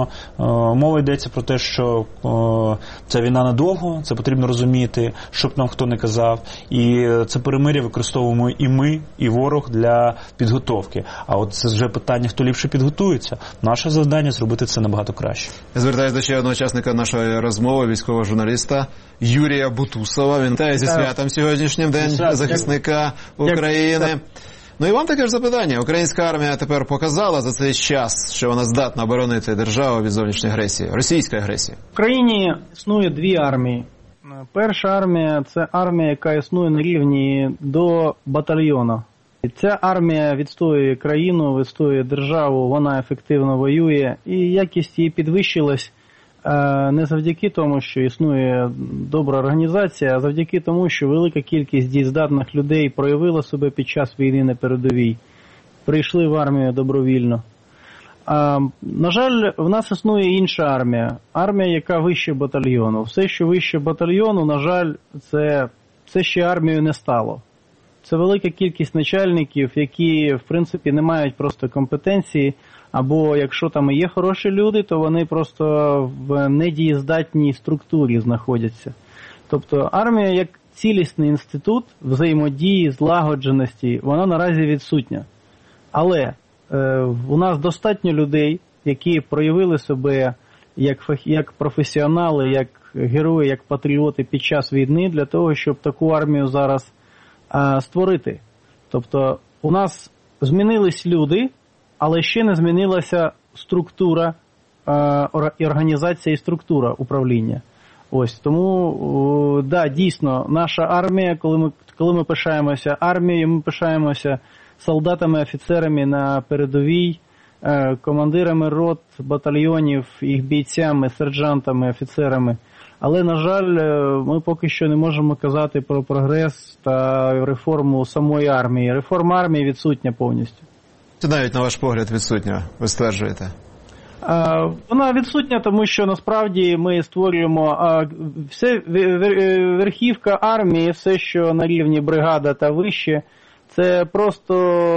мова йдеться про те, що ця війна надовго, це потрібно розуміти, щоб нам хто не казав. І це перемир'я використовуємо і ми, і ворог для підготовки. А от це вже питання, хто ліпше підготується. Наше завдання зробити це набагато краще. Я звертаюся до ще одного учасника нашої розмови, військового журналіста Юрія Бутусова. Він вітає зі святом сьогоднішнім, День захисника України. Ну і вам таке ж запитання. Українська армія тепер показала за цей час, що вона здатна оборонити державу від зовнішньої агресії, російської агресії. В країні існує дві армії. Перша армія – це армія, яка існує на рівні до батальйону. І ця армія відстоює країну, відстоює державу, вона ефективно воює. І якість її підвищилась не завдяки тому, що існує добра організація, а завдяки тому, що велика кількість дієздатних людей проявила себе під час війни на передовій. Прийшли в армію добровільно. А, на жаль, в нас існує інша армія. Армія, яка вище батальйону. Все, що вище батальйону, на жаль, це, це ще армією не стало. Це велика кількість начальників, які, в принципі, не мають просто компетенції, або якщо там і є хороші люди, то вони просто в недієздатній структурі знаходяться. Тобто армія як цілісний інститут взаємодії, злагодженості, вона наразі відсутня. Але е, у нас достатньо людей, які проявили себе як, як професіонали, як герої, як патріоти під час війни для того, щоб таку армію зараз е, створити. Тобто у нас змінились люди, але ще не змінилася структура і організація і структура управління. Ось, тому, да, дійсно, наша армія, коли ми, коли ми пишаємося армією, ми пишаємося солдатами, офіцерами на передовій, командирами рот, батальйонів, їх бійцями, сержантами, офіцерами. Але, на жаль, ми поки що не можемо казати про прогрес та реформу самої армії. Реформа армії відсутня повністю. Це навіть, на ваш погляд, відсутня, ви стверджуєте? А, вона відсутня, тому що насправді ми створюємо а, все, верхівка армії, все, що на рівні бригада та вище, це просто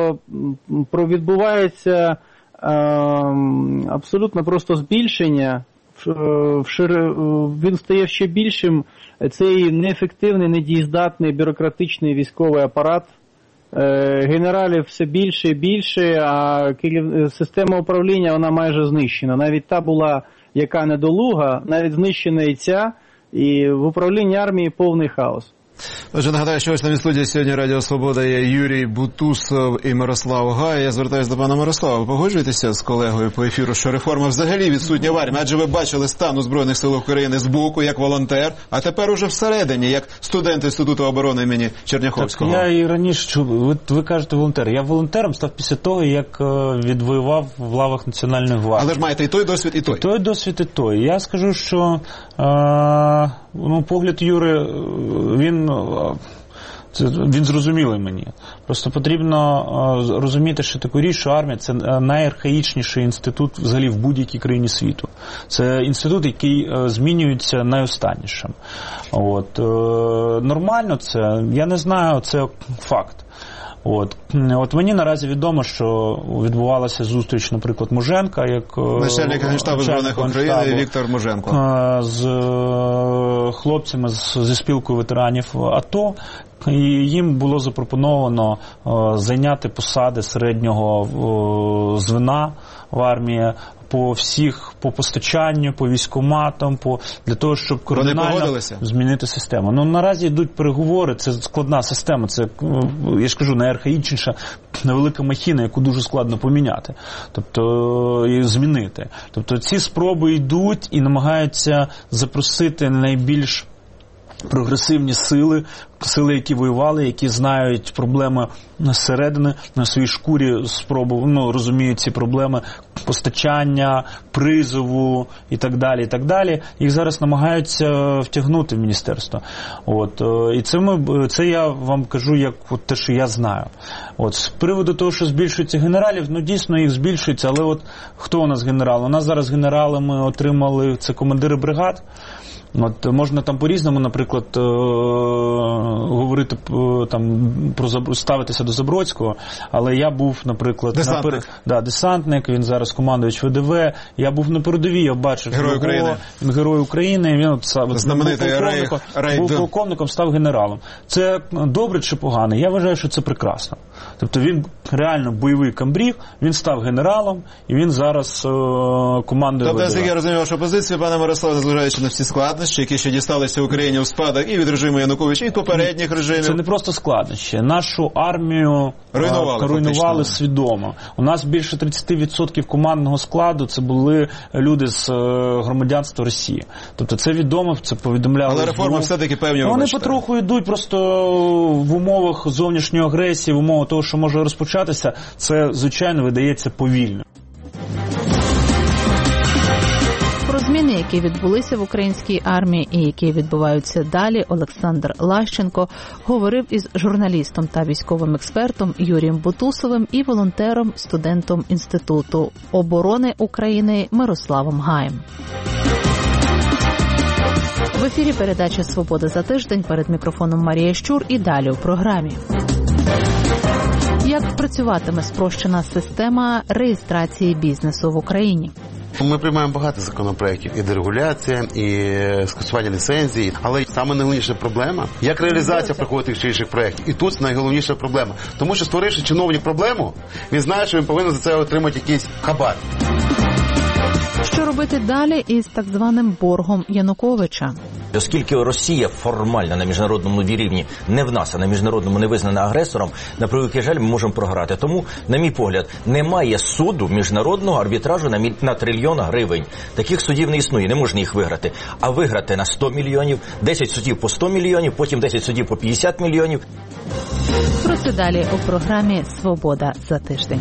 відбувається а, абсолютно просто збільшення, в шир... він стає ще більшим, цей неефективний, недієздатний бюрократичний військовий апарат. Генералів все більше і більше, а керів... система управління вона майже знищена. Навіть та була, яка недолуга, навіть знищена і ця, і в управлінні армії повний хаос. Отже, нагадаю, що ось на студії сьогодні Радіо Свобода є Юрій Бутусов і Мирослав Гай. Я звертаюся до пана Мирослава. Ви погоджуєтеся з колегою по ефіру, що реформа взагалі відсутня в армії? Адже ви бачили стан у Збройних сил України збоку, як волонтер, а тепер уже всередині, як студент Інституту оборони імені Черняховського. Так, я і раніше чув, ви, ви кажете волонтер. Я волонтером став після того, як відвоював в лавах Національної гвардії. Але ж маєте і той досвід, і той. І той досвід, і той. Я скажу, що е, ну, погляд Юри, він Це, він зрозумілий мені. Просто потрібно е, розуміти, що таку річ, що армія – це найархаїчніший інститут взагалі в будь-якій країні світу. Це інститут, який е, змінюється найостаннішим. От, е, нормально це, я не знаю, це факт. От. От мені наразі відомо, що відбувалася зустріч, наприклад, Муженка, як начальник Генштабу Збройних України Віктор Муженко з хлопцями зі спілкою ветеранів АТО, і їм було запропоновано зайняти посади середнього звена в армії по всіх, по постачанню, по військкоматам, по для того, щоб кардинально змінити систему. Ну, наразі йдуть переговори, це складна система, це, я ж кажу, найархаїчніша, невелика махіна, яку дуже складно поміняти, тобто і змінити. Тобто ці спроби йдуть і намагаються запросити найбільш прогресивні сили, сили, які воювали, які знають проблеми зсередини, на своїй шкурі спробували, ну, розуміють ці проблеми постачання, призову і так далі, і так далі. Їх зараз намагаються втягнути в міністерство. От. І це, ми, це я вам кажу, як от те, що я знаю. От. З приводу того, що збільшується генералів, ну, дійсно їх збільшується, але от хто у нас генерал? У нас зараз генералами отримали, це командири бригад. От можна там по-різному, наприклад, е- говорити е- там про ставитися до Забродського, але я був, наприклад, десантник. Напер... Да, десантник, він зараз командувач В Д В. Я був на передовій, я бачив Герой його, України. Він герой України, він от, знаменитий був полковником, рейд. був полковником, став генералом. Це добре чи погано? Я вважаю, що це прекрасно. Тобто він реально бойовий камбріг, він став генералом, і він зараз е- командує Тобто, В Д В. як я розумію вашу позицію, пане Мирославе, незважаючи на всі складнощі, які ще дісталися Україні в спадок і від режиму Януковича, і від попередніх режимів. Це не просто складнощі. Нашу армію руйнували, руйнували свідомо. У нас більше тридцять відсотків командного складу це були люди з громадянства Росії. Тобто це відомо, це повідомляли. Але реформи все-таки певні Вони вибачте. потроху йдуть просто в умовах зовнішньої агресії, в умовах того, що може розпочатися, це, звичайно, видається повільно. Про зміни, які відбулися в українській армії і які відбуваються далі, Олександр Лащенко говорив із журналістом та військовим експертом Юрієм Бутусовим і волонтером, студентом Інституту оборони України Мирославом Гаєм. В ефірі передача «Свобода за тиждень», перед мікрофоном Марія Щур і далі у програмі. Як працюватиме спрощена система реєстрації бізнесу в Україні? Ми приймаємо багато законопроєктів. І дерегуляція, і скасування ліцензії. Але саме найголовніша проблема, як реалізація проходить тих чи інших проєктів. І тут найголовніша проблема. Тому що, створивши чиновник проблему, він знає, що він повинен за це отримати якийсь хабар. Що робити далі із так званим боргом Януковича? Оскільки Росія формально на міжнародному рівні не в нас, а на міжнародному не визнана агресором, на превеликий жаль, ми можемо програти. Тому, на мій погляд, немає суду міжнародного арбітражу на, міль... на трильйон гривень. Таких судів не існує, не можна їх виграти. А виграти на сто мільйонів, десять судів по сто мільйонів, потім десять судів по п'ятдесят мільйонів. Про це далі у програмі «Свобода за тиждень».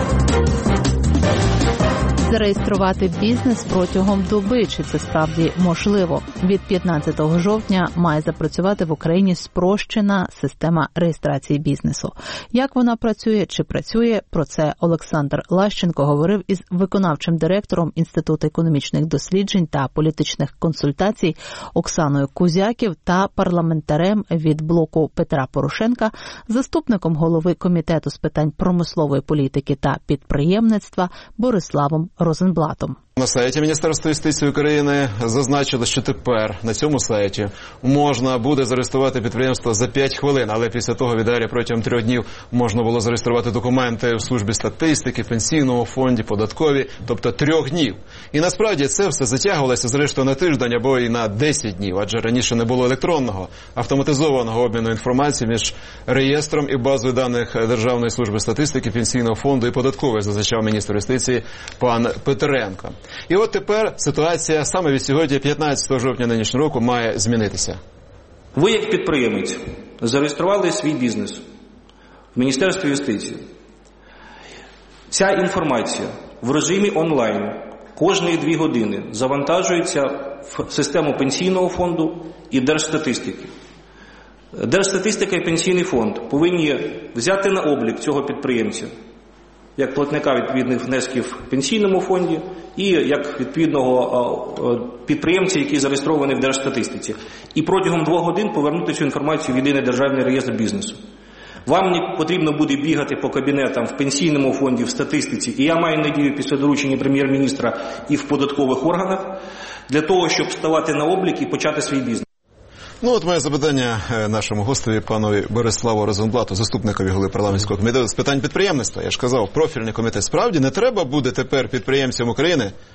Зареєструвати бізнес протягом доби, чи це справді можливо? Від п'ятнадцятого жовтня має запрацювати в Україні спрощена система реєстрації бізнесу. Як вона працює, чи працює, про це Олександр Лащенко говорив із виконавчим директором Інституту економічних досліджень та політичних консультацій Оксаною Кузяків та парламентарем від блоку Петра Порошенка, заступником голови Комітету з питань промислової політики та підприємництва Бориславом Розенблатом. На сайті Міністерства юстиції України зазначили, що тепер на цьому сайті можна буде зареєструвати підприємство за п'ять хвилин, але після того віддалі протягом трьох днів можна було зареєструвати документи в службі статистики, пенсійному фонді, податковій, тобто трьох днів. І насправді це все затягувалося зрештою на тиждень або і на десять днів, адже раніше не було електронного, автоматизованого обміну інформації між реєстром і базою даних Державної служби статистики, пенсійного фонду і податкової, зазначав міністр юстиції пан Петренко. І от тепер ситуація саме від сьогодні, п'ятнадцятого жовтня нинішнього року, має змінитися. Ви, як підприємець, зареєстрували свій бізнес в Міністерстві юстиції. Ця інформація в режимі онлайн кожні дві години завантажується в систему пенсійного фонду і Держстатистики. Держстатистика і пенсійний фонд повинні взяти на облік цього підприємця як платника відповідних внесків в пенсійному фонді і як відповідного підприємця, який зареєстрований в Держстатистиці. І протягом двох годин повернути цю інформацію в єдиний державний реєстр бізнесу. Вам не потрібно буде бігати по кабінетам в пенсійному фонді, в статистиці, і я маю надію після доручення прем'єр-міністра і в податкових органах, для того, щоб ставати на облік і почати свій бізнес. Ну, от моє запитання нашому гостеві, панові Бориславу Розенблату, заступникові голови парламентського комітету з питань підприємництва. Я ж казав, профільний комітет. Справді не треба буде тепер підприємцям України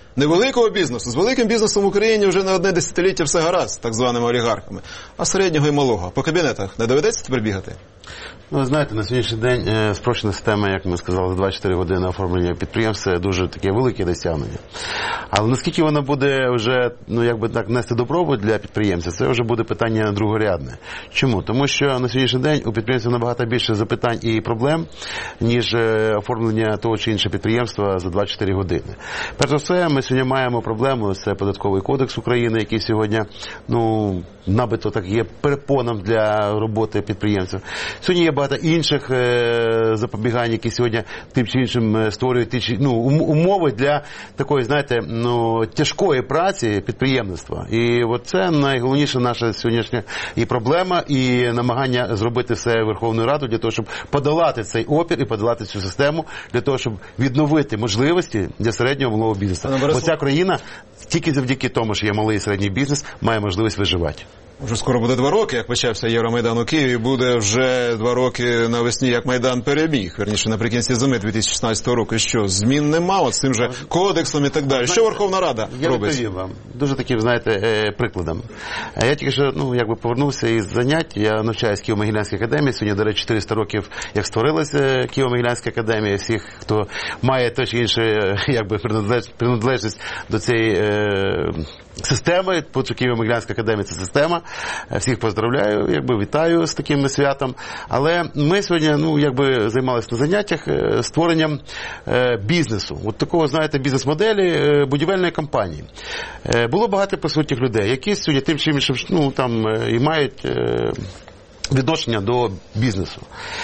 Невеликого бізнесу. З великим бізнесом в Україні вже не одне десятиліття все гаразд, так званими олігархами. А середнього і малого. По кабінетах не доведеться тепер бігати? Ну, знаєте, на сьогоднішній день е, спрощена система, як ми сказали, за двадцять чотири години оформлення підприємств, це дуже таке велике досягнення. Але наскільки вона буде вже, ну, якби так, нести добробут для підприємця, це вже буде питання другорядне. Чому? Тому що на сьогоднішній день у підприємців набагато більше запитань і проблем, ніж е, оформлення того чи іншого підприємства за двадцять чотири години. Перш за все, ми сьогодні маємо проблему, це Податковий кодекс України, який сьогодні, ну, набито так є перепоном для роботи підприємців. Сьогодні є багато інших е, запобігань, які сьогодні тим чи іншим створюють ті, ну, умови для такої, знаєте, ну, тяжкої праці підприємництва. І от це найголовніша наша сьогоднішня і проблема, і намагання зробити все Верховною Радою для того, щоб подолати цей опір і подолати цю систему, для того, щоб відновити можливості для середнього малого бізнесу. Бо ця країна тільки завдяки тому, що є малий і середній бізнес, має можливість виживати. Вже скоро буде два роки, як почався Євромайдан у Києві, буде вже два роки навесні, як Майдан переміг, верніше, наприкінці зими дві тисячі шістнадцятого року. Що, змін нема, от з цим же кодексом і так далі. Що Верховна Рада я робить? Я відповім вам дуже таким, знаєте, прикладом. Я тільки що, ну, якби повернувся із занять, я навчаюсь в Києво-Могилянській академії, сьогодні, до речі, чотириста років, як створилася Києво-Могилянська академія, всіх, хто має те чи інше, якби, приналежність до цієї е, системи, по Києво-Могилянська академія – це система. Всіх поздравляю, якби вітаю з таким святом. Але ми сьогодні, ну, якби займалися на заняттях створенням е, бізнесу. От такого, знаєте, бізнес-моделі е, будівельної компанії. Е, було багато присутніх людей, які сьогодні тим чи іншим, ну, там, і мають е, відношення до бізнесу.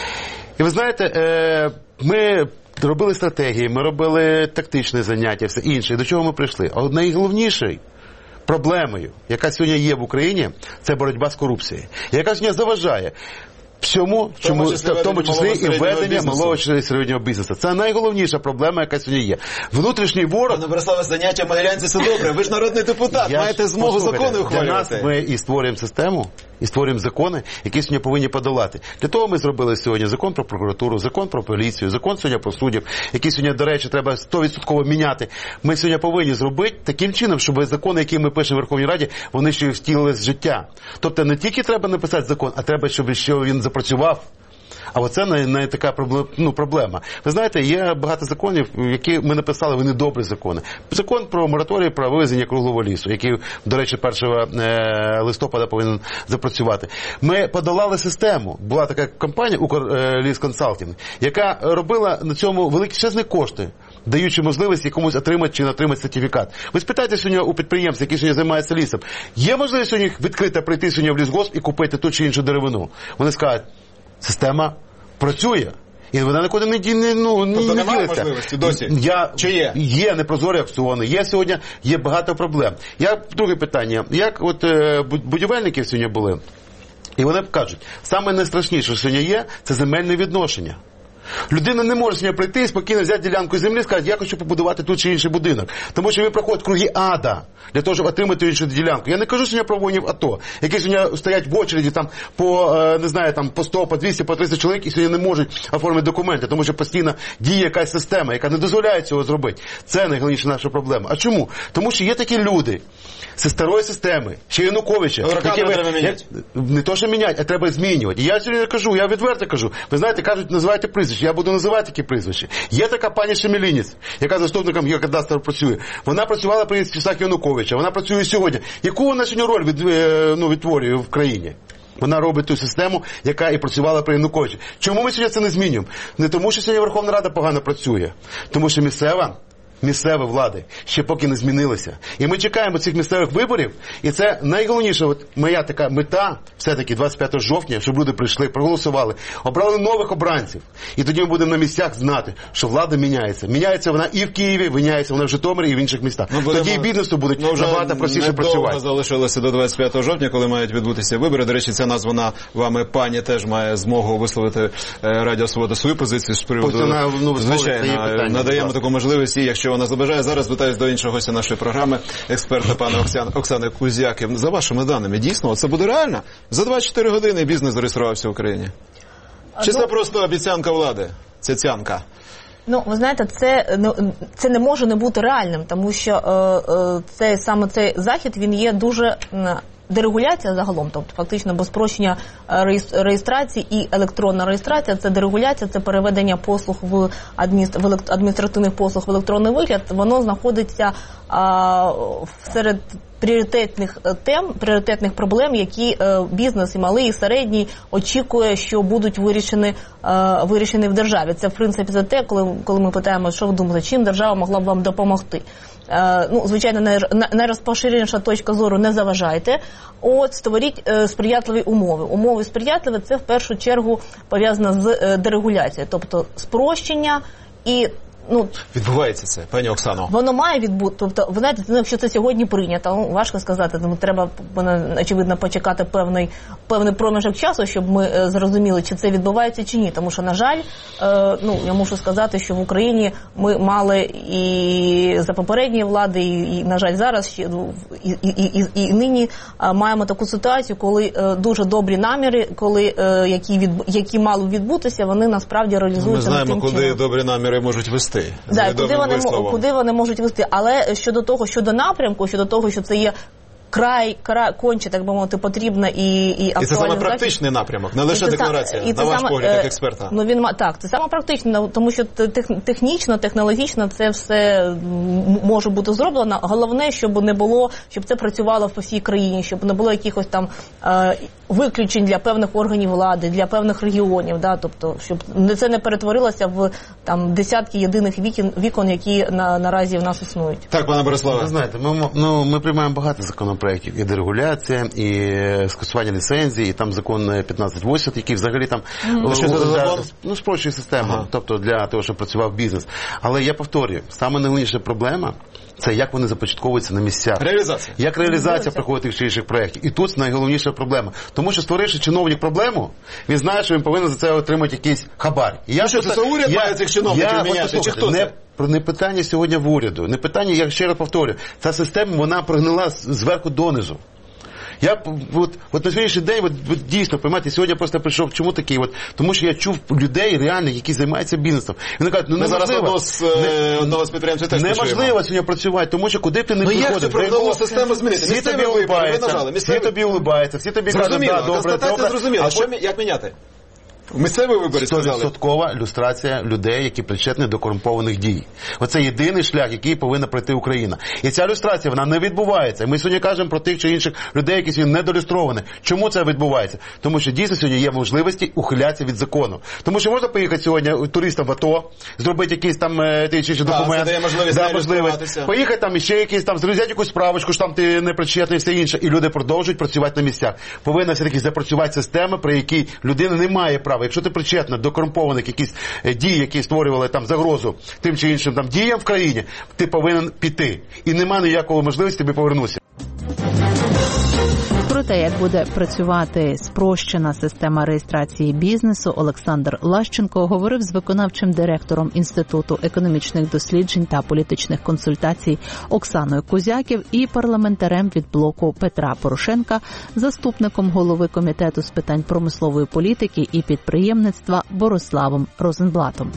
І ви знаєте, е, ми робили стратегії, ми робили тактичні заняття, все інше. І до чого ми прийшли? А найголовніше проблемою, яка сьогодні є в Україні, це боротьба з корупцією. Яка сьогодні заважає всьому, в, чому, в тому числі і введення малого чи середнього бізнесу. Це найголовніша проблема, яка сьогодні є. Внутрішній ворог... Пане Бориславе, заняття в Могилянці – це добре. Ви ж народний депутат, Я маєте змогу закони ухвалювати. Для нас ми і створюємо систему, і створюємо закони, які сьогодні повинні подолати. Для того ми зробили сьогодні закон про прокуратуру, закон про поліцію, закон сьогодні про суддів, який сьогодні, до речі, треба сто відсотків міняти. Ми сьогодні повинні зробити таким чином, щоб закони, які ми пишемо в Верховній Раді, вони ще втілились в життя. Тобто не тільки треба написати закон, а треба, щоб ще він запрацював. А оце не, не така проблема, ну, проблема. Ви знаєте, є багато законів, які ми написали, вони добрі закони. Закон про мораторій про вивезення круглого лісу, який, до речі, першого листопада повинен запрацювати. Ми подолали систему. Була така компанія «Укрлісконсалтинг», яка робила на цьому величезні кошти, даючи можливість якомусь отримати чи не отримати сертифікат. Ви спитайте сьогодні у підприємців, які сьогодні займаються лісом, є можливість сьогодні відкрито прийти сьогодні в лісгосп і купити ту чи іншу деревину? Вони скажуть, система працює. І вона нікуди не, не, ну, тобто не немає ділиться. можливості досі? Я, Чи є? Є непрозорі аукціони, є сьогодні, є багато проблем. Я, друге питання, як от е, будівельники сьогодні були, і вони кажуть, саме найстрашніше, що сьогодні є, це земельне відношення. Людина не може сьогодні прийти і спокійно взяти ділянку землі і сказати, я хочу побудувати тут чи інший будинок. Тому що він проходить круги ада для того, щоб отримати іншу ділянку. Я не кажу сьогодні про воїнів АТО, які сьогодні стоять в очереді там по, не знаю, там по сто, по двісті, по триста чоловік і сьогодні не можуть оформити документи, тому що постійно діє якась система, яка не дозволяє цього зробити. Це найголовніша наша проблема. А чому? Тому що є такі люди зі старої системи, ще Януковича, які ви, як, не то, що міняти, а треба змінювати. І я сьогодні кажу, я відверто кажу, ви знаєте, кажуть, називайте прізвище, я буду називати такі прізвища. Є така пані Шемелінець, яка заступником Геокадастру працює. Вона працювала при часах Януковича, вона працює сьогодні. Яку вона сьогодні роль від, ну, відтворює в країні? Вона робить ту систему, яка і працювала при Януковичі. Чому ми сьогодні це не змінюємо? Не тому, що сьогодні Верховна Рада погано працює, тому що місцева місцеві влади ще поки не змінилися. І ми чекаємо цих місцевих виборів, і це найголовніша от моя така мета, все-таки двадцять п'ятого жовтня, щоб люди прийшли, проголосували, обрали нових обранців. І тоді ми будемо на місцях знати, що влада міняється. Міняється вона і в Києві, міняється вона в Житомирі, і в інших містах. Ну, будемо... Тоді і бізнесу будуть ну, набагато простіше працювати. Недовго залишилося до двадцять п'ятого жовтня, коли мають відбутися вибори. До речі, ця названа вами пані теж має змогу висловити Радіо Свобода свою позицію з приводу. Вона, ну, звичайно, надаємо таку можливість, і якщо вона забажає. Зараз звертаюся до іншого гостя нашої програми, експерта пана Оксани, Оксани Кузяки. За вашими даними, дійсно, це буде реально? За двадцять чотири години бізнес зареєструвався в Україні? Чи це просто обіцянка влади? Цяцянка? Ну, ви знаєте, це, це не може не бути реальним, тому що е, е, це, саме цей захід, він є дуже... Дерегуляція загалом, тобто фактично без спрощення реєстрації і електронна реєстрація, це дерегуляція, це переведення послуг в адміністративних послуг в електронний вигляд, воно знаходиться а, серед пріоритетних тем, пріоритетних проблем, які е, бізнес і малий, і середній очікує, що будуть вирішені, е, вирішені в державі. Це, в принципі, за те, коли, коли ми питаємо, що ви думаєте, чим держава могла б вам допомогти. Е, ну, звичайно, найрозпоширеніша точка зору – не заважайте. От, створіть е, сприятливі умови. Умови сприятливі – це, в першу чергу, пов'язано з е, дерегуляцією, тобто спрощення і Ну, відбувається це, пані Оксано? Воно має відбути. Тобто, ви знаєте, ну, якщо це сьогодні прийнято, ну, важко сказати, тому треба, очевидно, почекати певний, певний проміжок часу, щоб ми е, зрозуміли, чи це відбувається, чи ні. Тому що, на жаль, е, ну, я мушу сказати, що в Україні ми мали і за попередньої влади, і, і на жаль, зараз, ще, ну, і, і, і, і, і нині е, маємо таку ситуацію, коли е, дуже добрі наміри, коли, е, які, від, які мали відбутися, вони насправді реалізуються. Ми знаємо, тим куди чином. добрі наміри можуть вести. Да, куди вони, куди вони можуть вести. Але щодо того, щодо напрямку, щодо того, що це є край, край конче, так би мовити, потрібна і, і актуальна. І це саме практичний напрямок, не лише декларація, і на ваш саме, погляд, як експерта. Ну, він, так, це саме практично, тому що технічно, технологічно це все може бути зроблено. Головне, щоб не було, щоб це працювало по всій країні, щоб не було якихось там е, виключень для певних органів влади, для певних регіонів, да, тобто, щоб це не перетворилося в там десятки єдиних вікон, вікон які на, наразі в нас існують. Так, пане Бориславе. Ви знаєте, ми, ну, ми приймаємо багато законопроєктів. І дерегуляція, і скасування ліцензії, і там закон п'ятнадцять вісімдесят, який взагалі там mm-hmm. що це закон? Ну, спрощує систему, ага. тобто для того, щоб працював бізнес. Але я повторюю, саме найголовніша проблема це як вони започатковуються на місцях. Реалізація. Як реалізація проходить тих чи інших проєктів. І тут найголовніша проблема. Тому що, створивши чиновник проблему, він знає, що він повинен за це отримати якийсь хабар. І я ну, що це уряд я, має цих чиновників я, міняти? Чи хто не, це? Не питання сьогодні в уряду. Не питання, я ще раз повторюю, ця система, вона прогнила зверху донизу. Я от, от на сьогоднішній день, от, от дійсно, поймаєте, сьогодні я просто прийшов, чому такий, от, тому що я чув людей реально, які займаються бізнесом. І вони кажуть, ну неможливо. Зараз одного з, не, одного з підприємців теж неможливо сьогодні працювати, тому що куди б ти не ну, приходив. Ну як цю правову систему змінити? Всі тобі улибаються, всі тобі улибаються, всі тобі кажуть, да, добре, констатація зрозуміла. А що, як міняти? Місцеві вибори сказали. сто відсоткова люстрація людей, які причетні до корумпованих дій. Оце єдиний шлях, який повинна пройти Україна. І ця люстрація, вона не відбувається. Ми сьогодні кажемо про тих чи інших людей, які сьогодні недолюстровані. Чому це відбувається? Тому що дійсно сьогодні є можливості ухилятися від закону. Тому що можна поїхати сьогодні туристам в АТО, зробити якийсь там ті чи інші документи. Це дає можливість да, можливість. Поїхати там іще якийсь там, взяти якусь справочку, що там ти не причетний і все інше. І люди продовжують працювати на місцях. Повинна все-таки запрацювати система, при якій людина не має права. Якщо ти причетна до корумпованих якісь дій, які створювали там загрозу тим чи іншим там діям в країні, ти повинен піти. І нема ніякої можливості тобі повернутися. Про те, як буде працювати спрощена система реєстрації бізнесу, Олександр Лащенко говорив з виконавчим директором Інституту економічних досліджень та політичних консультацій Оксаною Кузяків і парламентарем від блоку Петра Порошенка, заступником голови Комітету з питань промислової політики і підприємництва Бориславом Розенблатом.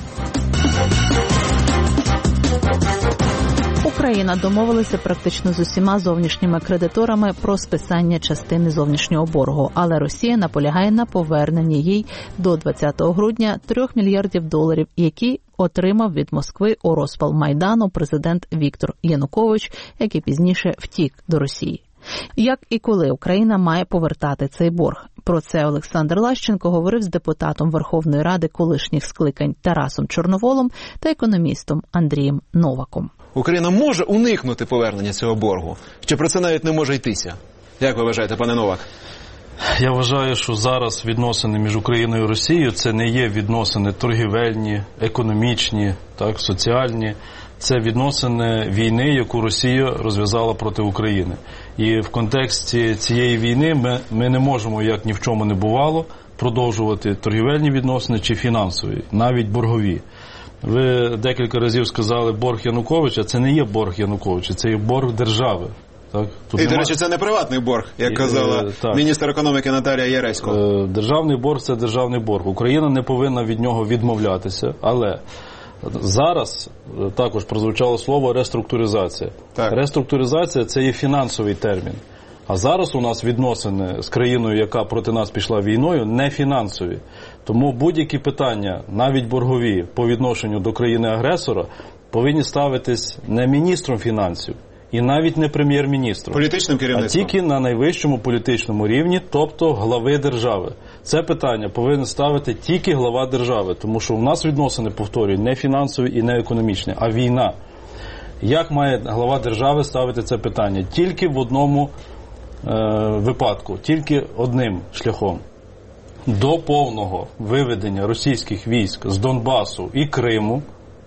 Україна домовилася практично з усіма зовнішніми кредиторами про списання частини зовнішнього боргу, але Росія наполягає на поверненні їй до двадцятого грудня трьох мільярдів доларів, які отримав від Москви у розпал Майдану президент Віктор Янукович, який пізніше втік до Росії. Як і коли Україна має повертати цей борг? Про це Олександр Лащенко говорив з депутатом Верховної Ради колишніх скликань Тарасом Чорноволом та економістом Андрієм Новаком. Україна може уникнути повернення цього боргу? Чи про це навіть не може йтися? Як ви вважаєте, пане Новак? Я вважаю, що зараз відносини між Україною і Росією – це не є відносини торгівельні, економічні, так, соціальні. Це відносини війни, яку Росія розв'язала проти України. І в контексті цієї війни ми, ми не можемо, як ні в чому не бувало, продовжувати торгівельні відносини чи фінансові, навіть боргові. Ви декілька разів сказали борг Януковича. Це не є борг Януковича, це є борг держави. Так? Тут і, нема... до речі, це не приватний борг, як і, казала так. міністр економіки Наталія Яресько. Державний борг – це державний борг. Україна не повинна від нього відмовлятися, але Зараз також прозвучало слово реструктуризація. Так. Реструктуризація – це є фінансовий термін. А зараз у нас відносини з країною, яка проти нас пішла війною, не фінансові. Тому будь-які питання, навіть боргові, по відношенню до країни-агресора, повинні ставитись не міністром фінансів і навіть не прем'єр-міністром, політичним керівництвом, а тільки на найвищому політичному рівні, тобто глави держави. Це питання повинен ставити тільки глава держави, тому що у нас відносини, повторюю, не фінансові і не економічні, а війна. Як має глава держави ставити це питання? Тільки в одному е, випадку, тільки одним шляхом. До повного виведення російських військ з Донбасу і Криму,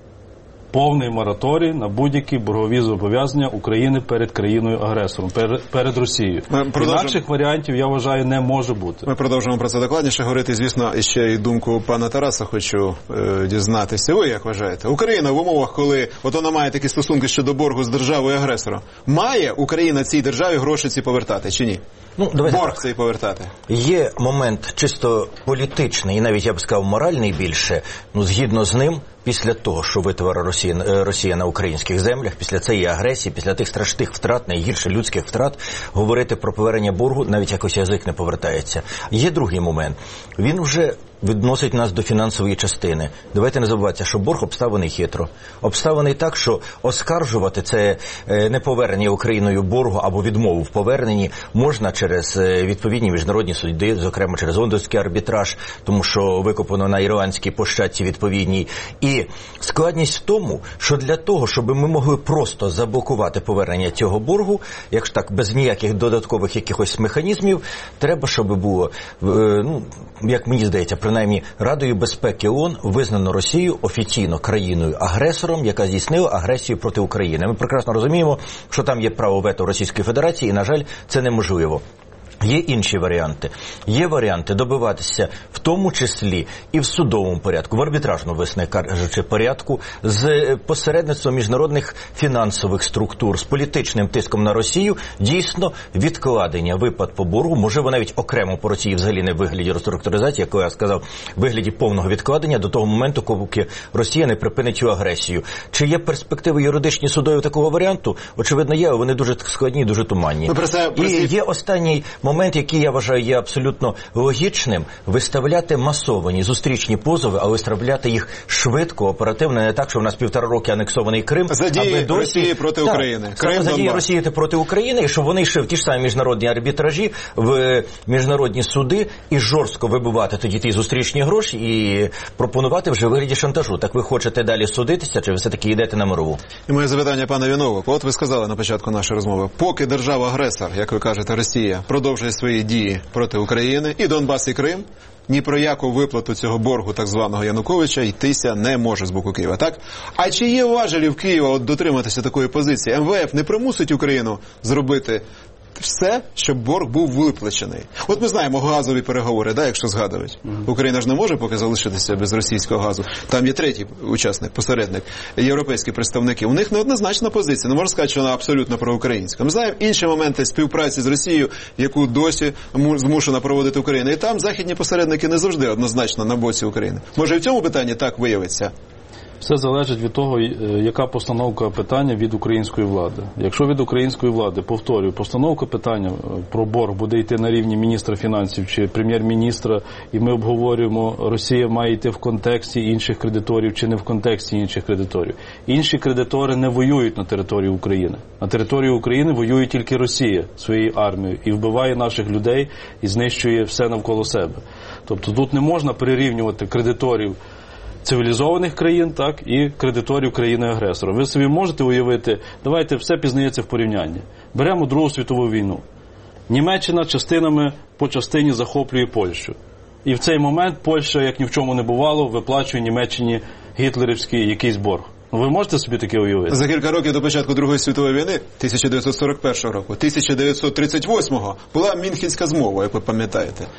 повний мораторій на будь-які боргові зобов'язання України перед країною-агресором, перед, перед Росією. Інакших варіантів, я вважаю, не може бути. Ми продовжуємо про це докладніше говорити. Звісно, і ще й думку пана Тараса хочу е, дізнатися. Ви як вважаєте? Україна в умовах, коли от вона має такі стосунки щодо боргу з державою-агресором, має Україна цій державі гроші ці повертати чи ні? Ну, борг цей повертати. Є момент чисто політичний і навіть, я б сказав, моральний більше. Ну, згідно з ним, після того, що витворила Росія, Росія на українських землях, після цієї агресії, після тих страшних втрат, найгірше людських втрат, говорити про повернення боргу навіть якось язик не повертається. Є другий момент. Він вже відносить нас до фінансової частини. Давайте не забуватися, що борг обставлений хитро. Обставлений так, що оскаржувати це неповернення Україною боргу або відмову в поверненні можна через відповідні міжнародні суди, зокрема через лондонський арбітраж, тому що викопано на ірландській площадці відповідній. І складність в тому, що для того, щоб ми могли просто заблокувати повернення цього боргу, якщо так, без ніяких додаткових якихось механізмів, треба, щоб було, ну, як мені здається, принаймні Радою безпеки ООН визнано Росію офіційно країною-агресором, яка здійснила агресію проти України. Ми прекрасно розуміємо, що там є право вето Російської Федерації, і, на жаль, це неможливо. Є інші варіанти. Є варіанти добиватися в тому числі і в судовому порядку, в арбітражному, власне кажучи, порядку, з посередництвом міжнародних фінансових структур, з політичним тиском на Росію, дійсно відкладення виплат по боргу, можливо, навіть окремо по Росії, взагалі не в вигляді реструктуризації, як я сказав, в вигляді повного відкладення до того моменту, поки Росія не припинить цю агресію. Чи є перспективи юридичні судові такого варіанту? Очевидно, є, але вони дуже складні, дуже туманні. Ну, просто, просто... І є останній момент, який, я вважаю, є абсолютно логічним, виставляти масовані зустрічні позови, а виставляти їх швидко, оперативно, не так, що в нас півтора роки анексований Крим. Задії досі... Росії проти так, України. Крим, задії Росії проти України, і щоб вони йшли в ті ж самі міжнародні арбітражі, в міжнародні суди, і жорстко вибивати тоді ті зустрічні гроші і пропонувати вже в вигляді шантажу. Так ви хочете далі судитися, чи ви все-таки йдете на мирову? І моє запитання, пане Вінову. От ви сказали на початку нашої розмови, поки держава-агресор, як ви кажете, Росія, продовжує свої дії проти України, і Донбас, і Крим, ні про яку виплату цього боргу так званого Януковича йтися не може з боку Києва, так? А чи є важелі в Києва от дотриматися такої позиції? ем ве еф не примусить Україну зробити все, щоб борг був виплачений? От ми знаємо газові переговори, да, якщо згадують. Mm-hmm. Україна ж не може поки залишитися без російського газу. Там є третій учасник, посередник, європейські представники. У них неоднозначна позиція. Не можна сказати, що вона абсолютно проукраїнська. Ми знаємо інші моменти співпраці з Росією, яку досі змушена проводити Україна. І там західні посередники не завжди однозначно на боці України. Може і в цьому питанні так виявиться? Все залежить від того, яка постановка питання від української влади. Якщо від української влади, повторюю, постановка питання про борг буде йти на рівні міністра фінансів чи прем'єр-міністра, і ми обговорюємо, Росія має йти в контексті інших кредиторів чи не в контексті інших кредиторів. Інші кредитори не воюють на території України. На території України воює тільки Росія своєю армією і вбиває наших людей і знищує все навколо себе. Тобто тут не можна прирівнювати кредиторів цивілізованих країн, так, і кредиторів країни-агресора. Ви собі можете уявити, давайте все пізнається в порівнянні. Беремо Другу світову війну. Німеччина частинами по частині захоплює Польщу. І в цей момент Польща, як ні в чому не бувало, виплачує Німеччині гітлерівський якийсь борг. Ви можете собі таке уявити? За кілька років до початку Другої світової війни, тисяча дев'ятсот сорок першого року, тисяча дев'ятсот тридцять восьмого, була Мюнхенська змова, як ви пам'ятаєте.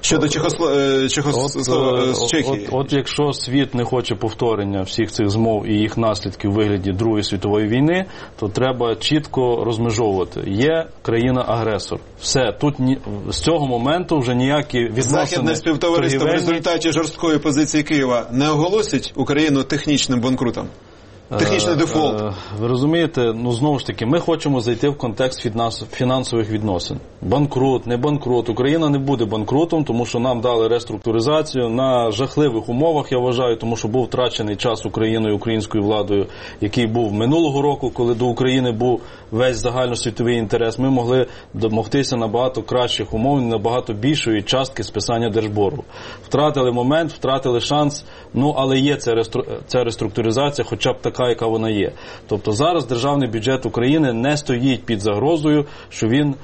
Щодо Чехосло... Чехос... от, з Чехії. От, от якщо світ не хоче повторення всіх цих змов і їх наслідків у вигляді Другої світової війни, то треба чітко розмежовувати. Є країна-агресор. Все, тут ні... з цього моменту вже ніякі відносини... Західне співтовариство торгівельні... в результаті жорсткої позиції Києва не оголосить Україну технічним банкрутом? Технічний дефолт. Ви розумієте, ну знову ж таки, ми хочемо зайти в контекст фінансових відносин. Банкрут, не банкрут. Україна не буде банкрутом, тому що нам дали реструктуризацію на жахливих умовах, я вважаю, тому що був втрачений час Україною, українською владою, який був минулого року, коли до України був весь загальносвітовий інтерес. Ми могли домогтися набагато кращих умов, набагато більшої частки списання держборгу. Втратили момент, втратили шанс, ну але є ця, рестру... ця реструктуризація, хоча б така, яка вона є. Тобто зараз державний бюджет України не стоїть під загрозою, що він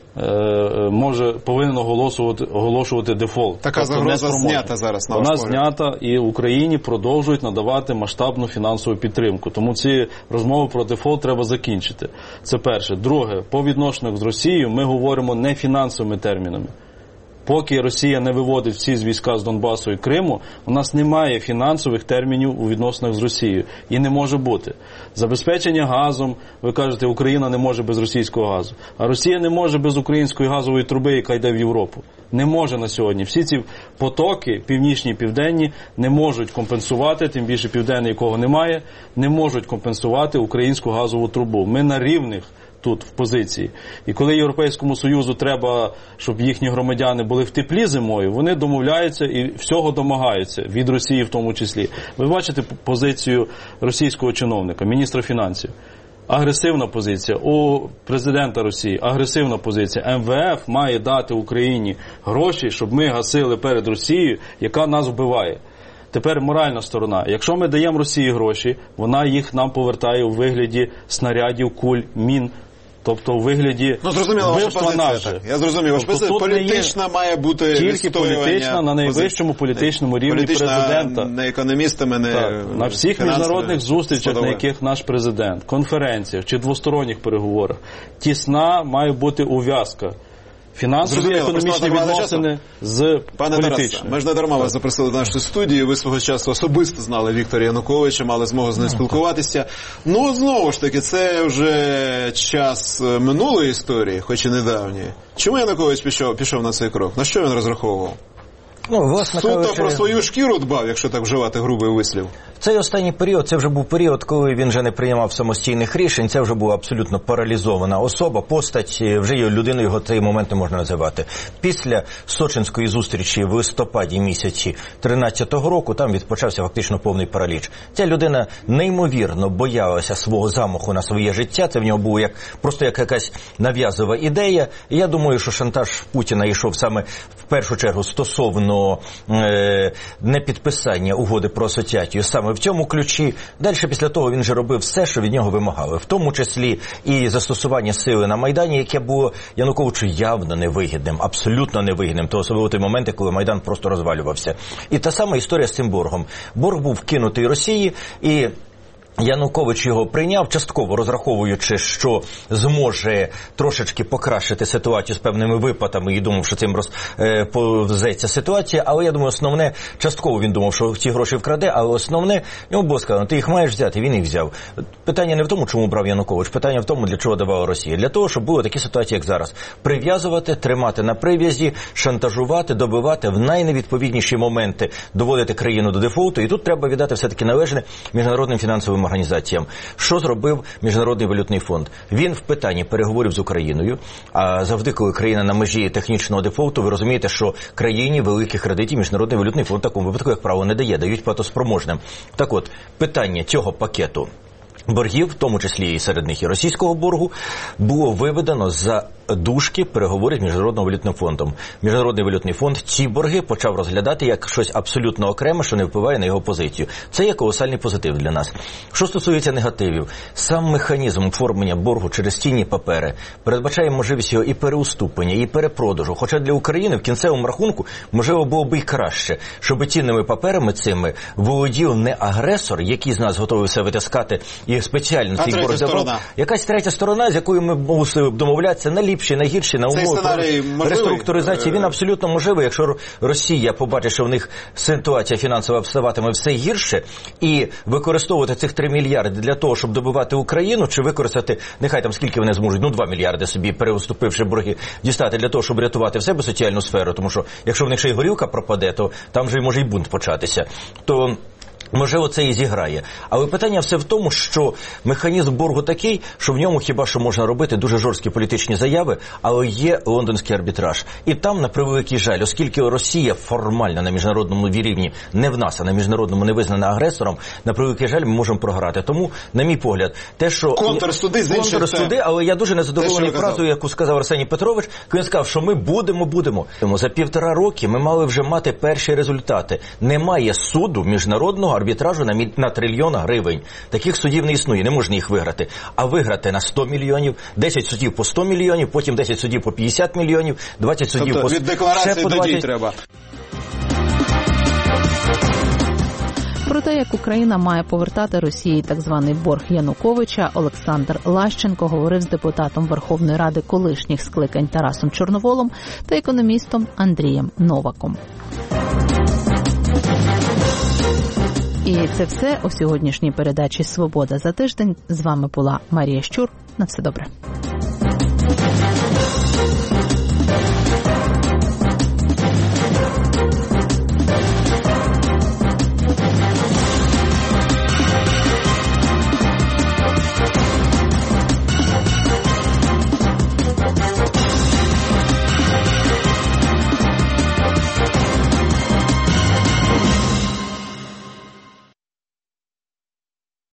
е, може, повинен оголошувати, оголошувати дефолт. Така тобто загроза знята зараз, на ваш Вона погляд. знята, і Україні продовжують надавати масштабну фінансову підтримку. Тому ці розмови про дефолт треба закінчити. Це перше. Друге, по відношенню з Росією ми говоримо не фінансовими термінами. Поки Росія не виводить всі з війська з Донбасу і Криму, у нас немає фінансових термінів у відносинах з Росією. І не може бути. Забезпечення газом, ви кажете, Україна не може без російського газу. А Росія не може без української газової труби, яка йде в Європу. Не може на сьогодні. Всі ці потоки, північні і південні, не можуть компенсувати, тим більше південний, якого немає, не можуть компенсувати українську газову трубу. Ми на рівних тут в позиції. І коли Європейському Союзу треба, щоб їхні громадяни були в теплі зимою, вони домовляються і всього домагаються, від Росії в тому числі. Ви бачите позицію російського чиновника, міністра фінансів. Агресивна позиція. У президента Росії агресивна позиція. ем ве еф має дати Україні гроші, щоб ми гасили перед Росією, яка нас вбиває. Тепер моральна сторона. Якщо ми даємо Росії гроші, вона їх нам повертає у вигляді снарядів, куль, мін. Тобто у вигляді ну, зрозуміло, вбивства наших. Я зрозумів, ваша позиція політична має бути тільки політична на найвищому політичному рівні політична, президента. Не економістами, не так, на всіх міжнародних зустрічах, складове. на яких наш президент, конференціях чи двосторонніх переговорах, тісна має бути ув'язка. Фінансові і економічні відносини з Пане політичними. Тарасе, ми ж не дарма вас запросили до нашої студії, ви свого часу особисто знали Віктора Януковича, мали змогу з ним спілкуватися. Ну, знову ж таки, це вже час минулої історії, хоч і недавньої. Чому Янукович пішов, пішов на цей крок? На що він розраховував? Ну, власне Суто кажучи, про свою шкіру дбав, якщо так вживати грубий вислів. Цей останній період, це вже був період, коли він вже не приймав самостійних рішень, це вже була абсолютно паралізована особа, постать, вже її людиною його цей момент не можна називати. Після Сочинської зустрічі в листопаді місяці тринадцятого року там відпочався фактично повний параліч. Ця людина неймовірно боялася свого замаху на своє життя, це в нього було як, просто як якась нав'язова ідея. І я думаю, що шантаж Путіна йшов саме в першу чергу стосовно е, непідписання угоди про асоціацію, саме в цьому ключі. Далі після того він же робив все, що від нього вимагали. В тому числі і застосування сили на Майдані, яке було Януковичу явно невигідним, абсолютно невигідним. То особливо той момент, коли Майдан просто розвалювався. І та сама історія з цим боргом. Борг був вкинутий Росії, і Янукович його прийняв, частково розраховуючи, що зможе трошечки покращити ситуацію з певними виплатами і думав, що цим розповзеться ситуація, але я думаю, основне, частково він думав, що ці гроші вкраде, але основне, йому було сказано, ти їх маєш взяти, він їх взяв. Питання не в тому, чому брав Янукович, питання в тому, для чого давала Росія. Для того, щоб були такі ситуації, як зараз. Прив'язувати, тримати на прив'язі, шантажувати, добивати в найневідповідніші моменти, доводити країну до дефолту, і тут треба віддати все-таки належне міжнародним фінансовим організаціям. Що зробив Міжнародний валютний фонд? Він в питанні переговорів з Україною, а завжди, коли країна на межі технічного дефолту, ви розумієте, що країні великих кредитів Міжнародний валютний фонд в такому випадку, як правило, не дає, дають платоспроможним. Так от, питання цього пакету боргів, в тому числі і серед них і російського боргу, було виведено за дужки переговорів з Міжнародним валютним фондом. Міжнародний валютний фонд ці борги почав розглядати як щось абсолютно окреме, що не впливає на його позицію. Це є колосальний позитив для нас. Що стосується негативів, сам механізм оформлення боргу через цінні папери передбачає можливість його і переуступлення, і перепродажу. Хоча для України в кінцевому рахунку, можливо, було б і краще, щоб цінними паперами цими володів не агресор, який з нас готовий все витискати і спеціально цих борг давав. Якась третя сторона, з якою ми мусили б домовлятися на ліпші найліпші, найгірші на умови реструктуризації. Він абсолютно можливий, якщо Росія побачить, що в них ситуація фінансова ставатиме все гірше, і використовувати цих три мільярди для того, щоб добивати Україну, чи використати, нехай там скільки вони зможуть, ну два мільярди собі, переступивши борги, дістати для того, щоб рятувати в себе соціальну сферу, тому що якщо в них ще й горілка пропаде, то там же може й бунт початися. То можливо, це і зіграє. Але питання все в тому, що механізм боргу такий, що в ньому хіба що можна робити дуже жорсткі політичні заяви, але є лондонський арбітраж. І там, на превеликий жаль, оскільки Росія формально на міжнародному рівні не в нас, а на міжнародному не визнана агресором, на превеликий жаль, ми можемо програти. Тому, на мій погляд, те, що... Контрсуди з інших Контрсуди, але я дуже незадоволений фразою, яку сказав Арсеній Петрович, коли він сказав, що ми будемо, будемо. За півтора роки ми мали вже мати перші результати. Немає суду міжнародного арбітражу на, на трильйон гривень. Таких судів не існує, не можна їх виграти. А виграти на сто мільйонів, десять судів по сто мільйонів, потім десять судів по п'ятдесят мільйонів, двадцять судів тобто, по... від декларації до дій треба. Про те, як Україна має повертати Росії так званий борг Януковича, Олександр Лащенко говорив з депутатом Верховної Ради колишніх скликань Тарасом Чорноволом та економістом Андрієм Новаком. І це все у сьогоднішній передачі «Свобода за тиждень». З вами була Марія Щур. На все добре.